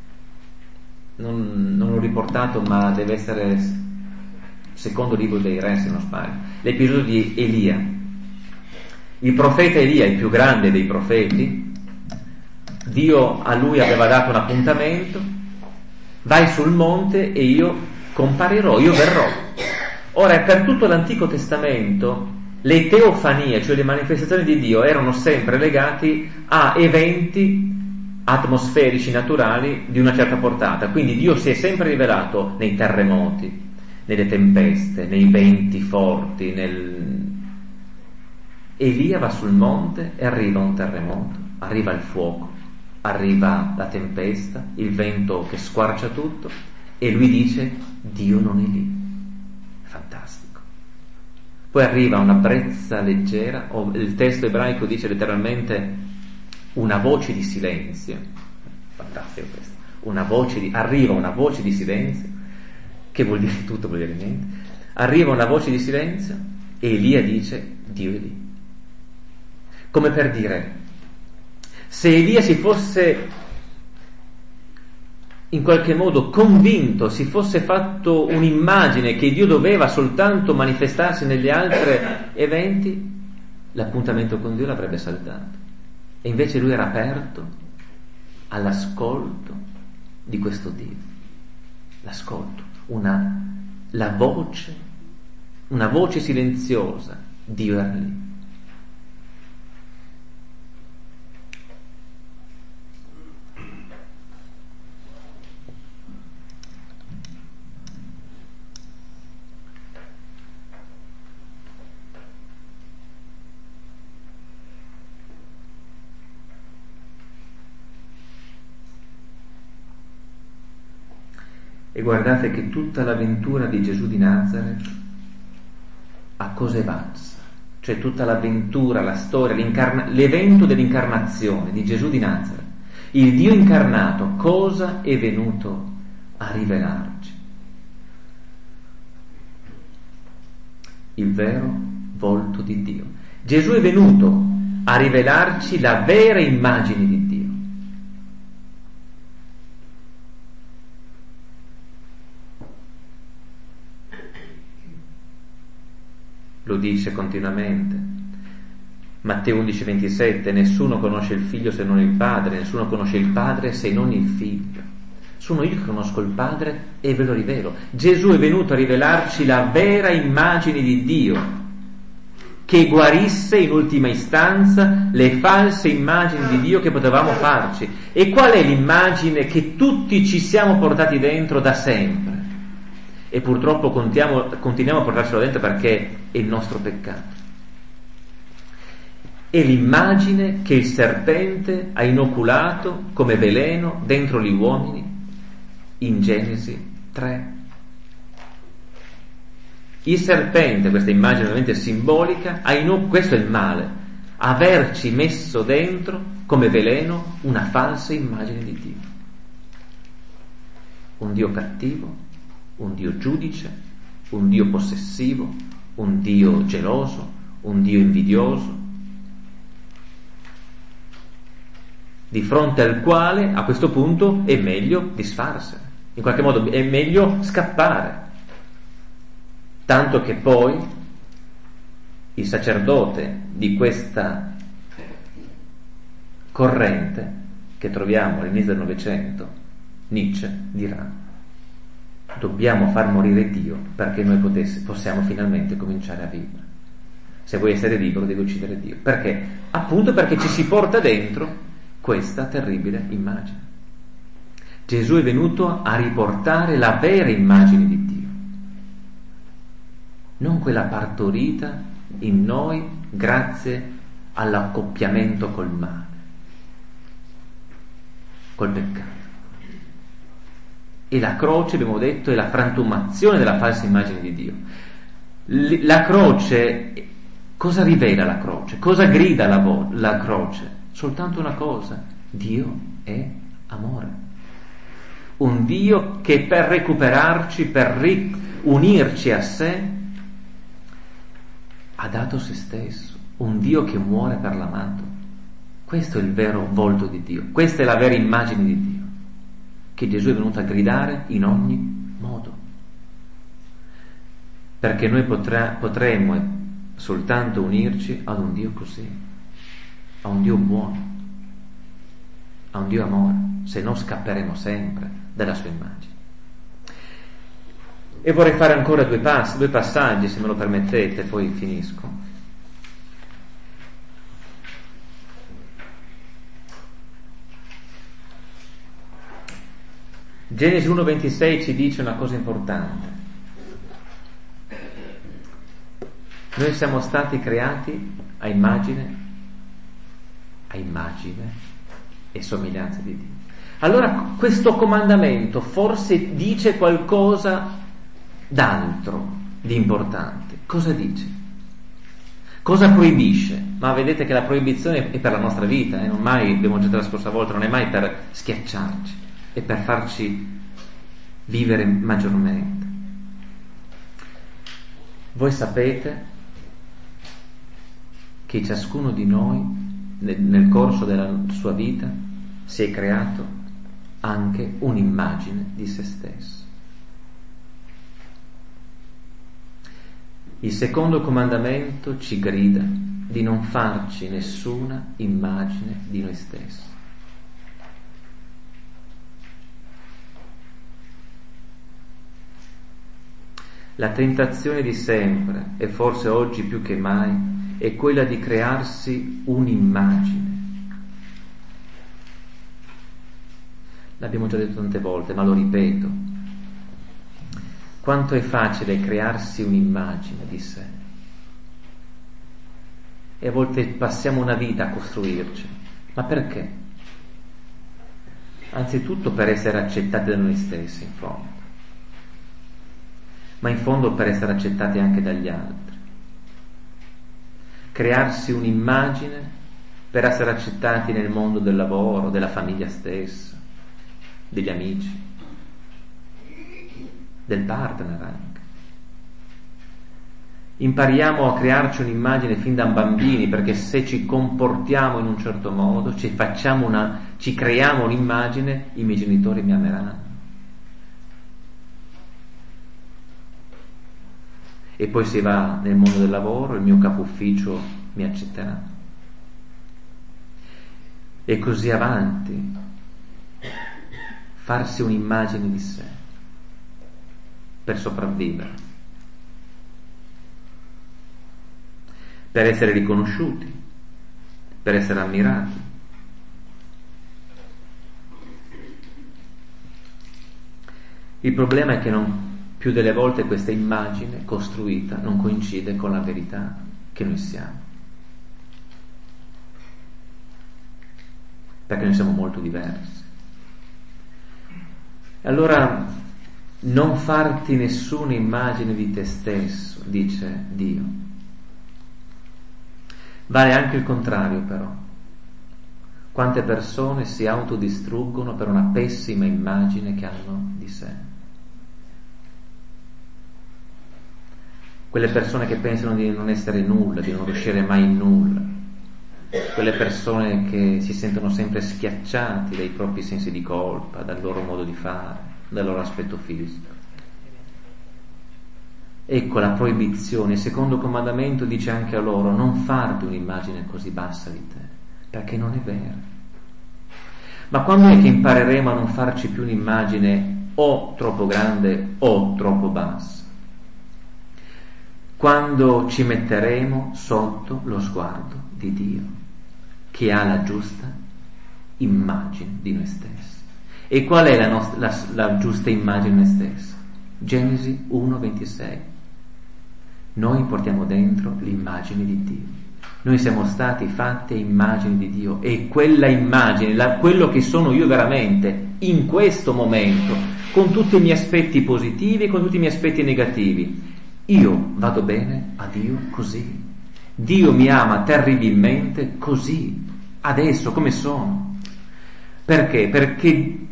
[SPEAKER 1] non, non l'ho riportato, ma deve essere secondo libro dei Re, se non sbaglio, l'episodio di Elia. Il profeta Elia, il più grande dei profeti, Dio a lui aveva dato un appuntamento: vai sul monte e io comparirò, io verrò. Ora, per tutto l'Antico Testamento le teofanie, cioè le manifestazioni di Dio, erano sempre legati a eventi atmosferici naturali di una certa portata. Quindi Dio si è sempre rivelato nei terremoti, nelle tempeste, nei venti forti, nel... Elia va sul monte e arriva un terremoto, arriva il fuoco, arriva la tempesta, il vento che squarcia tutto, e lui dice: Dio non è lì. Fantastico. Poi arriva una brezza leggera, o il testo ebraico dice letteralmente una voce di silenzio. Fantastico questo. Una voce di, arriva una voce di silenzio, che vuol dire tutto, vuol dire niente. Arriva una voce di silenzio e Elia dice: Dio è lì. Come per dire, se Elia si fosse in qualche modo convinto, si fosse fatto un'immagine che Dio doveva soltanto manifestarsi negli altri eventi, l'appuntamento con Dio l'avrebbe saltato. E invece lui era aperto all'ascolto di questo Dio. L'ascolto, una, la voce, una voce silenziosa. Dio era lì. E guardate che tutta l'avventura di Gesù di Nazareth a cosa è valsa? Cioè tutta l'avventura, la storia, l'evento dell'incarnazione di Gesù di Nazareth, il Dio incarnato, cosa è venuto a rivelarci? Il vero volto di Dio. Gesù è venuto a rivelarci la vera immagine di Dio. Lo dice continuamente. Matteo undici ventisette: nessuno conosce il figlio se non il padre, nessuno conosce il padre se non il figlio. Sono io che conosco il padre e ve lo rivelo. Gesù è venuto a rivelarci la vera immagine di Dio, che che guarisse in ultima istanza le false immagini di Dio che potevamo farci. E qual è l'immagine che tutti ci siamo portati dentro da sempre? E purtroppo continuiamo, continuiamo a portarcelo dentro perché è il nostro peccato. È l'immagine che il serpente ha inoculato come veleno dentro gli uomini in Genesi tre. Il serpente, questa immagine ovviamente simbolica, ha inoc- questo è il male, averci messo dentro come veleno una falsa immagine di Dio. Un Dio cattivo, un Dio giudice, un Dio possessivo, un Dio geloso, un Dio invidioso, di fronte al quale a questo punto è meglio disfarsene, in qualche modo è meglio scappare. Tanto che poi il sacerdote di questa corrente che troviamo all'inizio del Novecento, Nietzsche, dirà: dobbiamo far morire Dio perché noi potesse, possiamo finalmente cominciare a vivere. Se vuoi essere libero devi uccidere Dio. Perché? Appunto perché ci si porta dentro questa terribile immagine. Gesù è venuto a riportare la vera immagine di Dio, non quella partorita in noi grazie all'accoppiamento col male, col peccato. E la croce, abbiamo detto, è la frantumazione della falsa immagine di Dio. La croce, cosa rivela la croce? Cosa grida la, vo- la croce? Soltanto una cosa: Dio è amore. Un Dio che per recuperarci, per riunirci a sé, ha dato se stesso. Un Dio che muore per l'amato. Questo è il vero volto di Dio, questa è la vera immagine di Dio che Gesù è venuto a gridare in ogni modo, perché noi potrà, potremmo soltanto unirci ad un Dio così, a un Dio buono, a un Dio amore, se no scapperemo sempre dalla sua immagine. E vorrei fare ancora due, pass- due passaggi, se me lo permettete, poi finisco. Genesi uno ventisei ci dice una cosa importante. Noi siamo stati creati a immagine, a immagine e somiglianza di Dio. Allora questo comandamento forse dice qualcosa d'altro, di importante. Cosa dice? Cosa proibisce? Ma vedete che la proibizione è per la nostra vita, eh? Non mai, abbiamo detto la scorsa volta, non è mai per schiacciarci, è per farci vivere maggiormente. Voi sapete che ciascuno di noi nel, nel corso della sua vita si è creato anche un'immagine di se stesso. Il secondo comandamento ci grida di non farci nessuna immagine di noi stessi. La tentazione di sempre, e forse oggi più che mai, è quella di crearsi un'immagine. L'abbiamo già detto tante volte, ma lo ripeto. Quanto è facile crearsi un'immagine di sé. E a volte passiamo una vita a costruirci. Ma perché? Anzitutto per essere accettati da noi stessi, in fondo. Ma in fondo per essere accettati anche dagli altri. Crearsi un'immagine per essere accettati nel mondo del lavoro, della famiglia stessa, degli amici, del partner anche. Impariamo a crearci un'immagine fin da bambini, perché se ci comportiamo in un certo modo, ci facciamo una, ci creiamo un'immagine, i miei genitori mi ameranno. E poi si va nel mondo del lavoro, il mio capo ufficio mi accetterà. E così avanti. Farsi un'immagine di sé per sopravvivere. per essere riconosciuti, per essere ammirati. Il problema è che non, più delle volte questa immagine costruita non coincide con la verità che noi siamo, perché noi siamo molto diversi. Allora non farti nessuna immagine di te stesso, dice Dio. Vale anche il contrario, però. Quante persone si autodistruggono per una pessima immagine che hanno di sé. Quelle persone che pensano di non essere nulla, di non riuscire mai in nulla, quelle persone che si sentono sempre schiacciati dai propri sensi di colpa, dal loro modo di fare, dal loro aspetto fisico. Ecco la proibizione. Il secondo comandamento dice anche a loro: non farti un'immagine così bassa di te, perché non è vera. Ma quando è che impareremo a non farci più un'immagine o troppo grande o troppo bassa? Quando ci metteremo sotto lo sguardo di Dio, che ha la giusta immagine di noi stessi. E qual è la, nostra, la, la giusta immagine di noi stessi? Genesi uno ventisei. Noi portiamo dentro l'immagine di Dio. Noi siamo stati fatti a immagine di Dio, e quella immagine, la, quello che sono io veramente in questo momento, con tutti i miei aspetti positivi e con tutti i miei aspetti negativi, io vado bene a Dio così. Dio mi ama terribilmente così, adesso come sono. Perché? Perché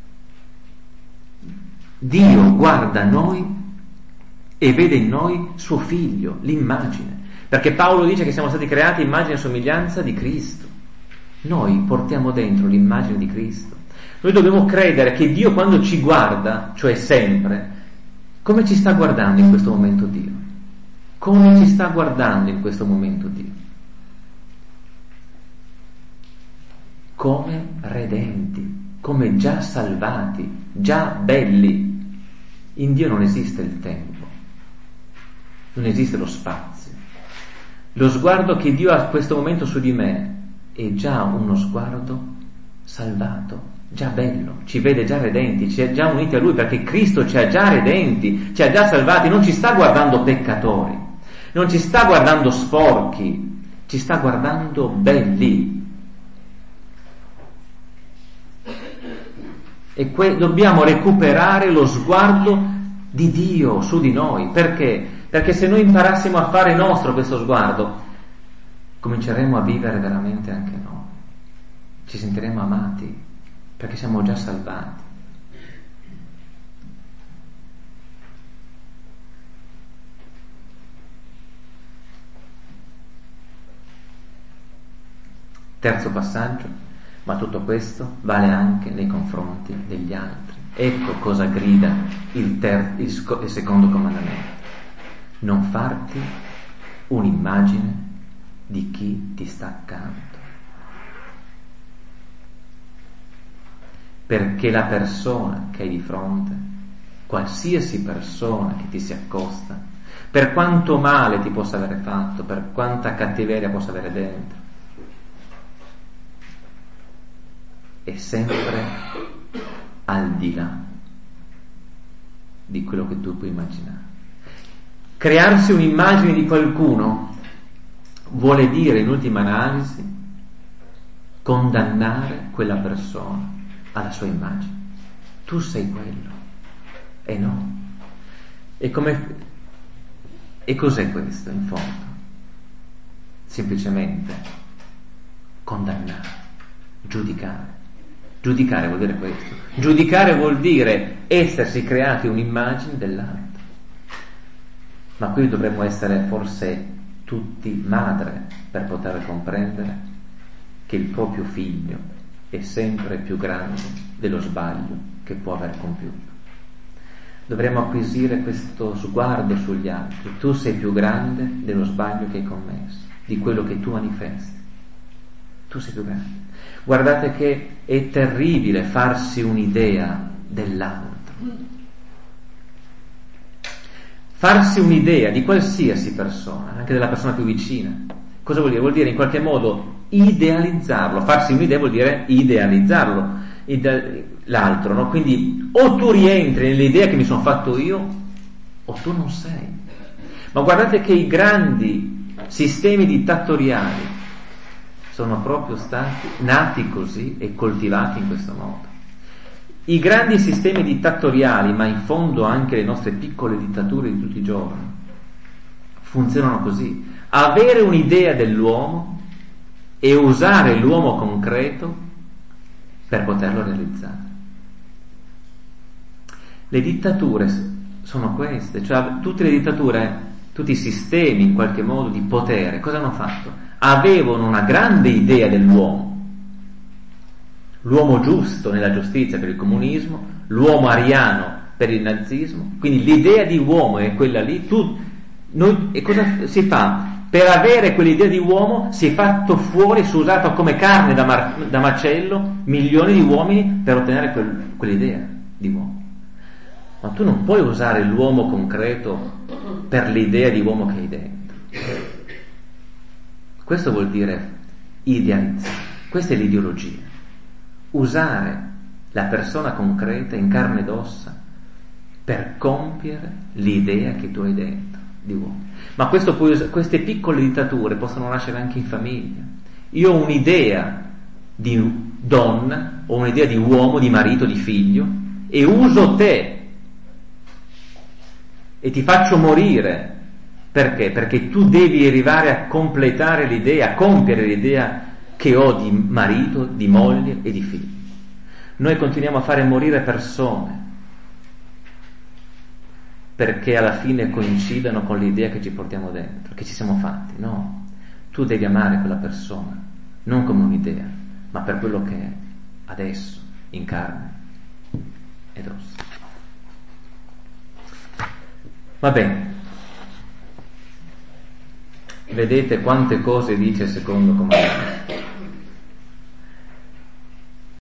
[SPEAKER 1] Dio guarda noi e vede in noi suo figlio, l'immagine. Perché Paolo dice che siamo stati creati immagine e somiglianza di Cristo. Noi portiamo dentro l'immagine di Cristo. Noi dobbiamo credere che Dio, quando ci guarda, cioè sempre, come ci sta guardando in questo momento Dio? Come ci sta guardando in questo momento Dio? Come redenti, come già salvati, già belli. In Dio non esiste il tempo, non esiste lo spazio. Lo sguardo che Dio ha in questo momento su di me è già uno sguardo salvato, già bello, ci vede già redenti, ci ha già uniti a Lui, perché Cristo ci ha già redenti, ci ha già salvati. Non ci sta guardando peccatori, non ci sta guardando sporchi, ci sta guardando belli. E que- dobbiamo recuperare lo sguardo di Dio su di noi. Perché? Perché se noi imparassimo a fare nostro questo sguardo, cominceremo a vivere veramente anche noi, ci sentiremo amati, perché siamo già salvati. Terzo passaggio: ma tutto questo vale anche nei confronti degli altri. Ecco cosa grida il, ter- il, sc- il secondo comandamento: non farti un'immagine di chi ti sta accanto. Perché la persona che hai di fronte, qualsiasi persona che ti si accosta, per quanto male ti possa avere fatto, per quanta cattiveria possa avere dentro, è sempre al di là di quello che tu puoi immaginare. Crearsi un'immagine di qualcuno vuole dire, in ultima analisi, condannare quella persona alla sua immagine. Tu sei quello, e no. E come e cos'è questo in fondo? Semplicemente condannare, giudicare. Giudicare vuol dire questo. Giudicare vuol dire essersi creati un'immagine dell'altro. Ma qui dovremmo essere forse tutti madre per poter comprendere che il proprio figlio è sempre più grande dello sbaglio che può aver compiuto. Dovremmo acquisire questo sguardo sugli altri. Tu sei più grande dello sbaglio che hai commesso, di quello che tu manifesti. Tu sei più grande. Guardate che è terribile farsi un'idea dell'altro. farsi un'idea di qualsiasi persona, anche della persona più vicina. Cosa vuol dire? Vuol dire in qualche modo idealizzarlo. Farsi un'idea vuol dire idealizzarlo, ide- l'altro, no? Quindi o tu rientri nell'idea che mi sono fatto io, o tu non sei. Ma guardate che i grandi sistemi dittatoriali sono proprio stati nati così e coltivati in questo modo. I grandi sistemi dittatoriali, ma in fondo anche le nostre piccole dittature di tutti i giorni, funzionano così. Avere un'idea dell'uomo e usare l'uomo concreto per poterlo realizzare. Le dittature sono queste, cioè tutte le dittature, tutti i sistemi in qualche modo di potere, cosa hanno fatto? Avevano una grande idea dell'uomo, l'uomo giusto nella giustizia per il comunismo, l'uomo ariano per il nazismo, quindi l'idea di uomo è quella lì. Tu, noi, e cosa si fa? Per avere quell'idea di uomo si è fatto fuori, si è usato come carne da, mar- da macello milioni di uomini per ottenere quel, quell'idea di uomo. Ma tu non puoi usare l'uomo concreto per l'idea di uomo che hai dentro. Questo vuol dire idealizzare. Questa è l'ideologia. Usare la persona concreta in carne ed ossa per compiere l'idea che tu hai dentro di uomo. Ma questo puoi us- queste piccole dittature possono nascere anche in famiglia. Io ho un'idea di donna, ho un'idea di uomo, di marito, di figlio, e uso te e ti faccio morire. Perché? Perché tu devi arrivare a completare l'idea, a compiere l'idea che ho di marito, di moglie e di figli. Noi continuiamo a fare morire persone perché alla fine coincidano con l'idea che ci portiamo dentro, che ci siamo fatti. No, tu devi amare quella persona non come un'idea, ma per quello che è adesso, in carne ed ossa. Va bene, vedete quante cose dice il secondo comandamento.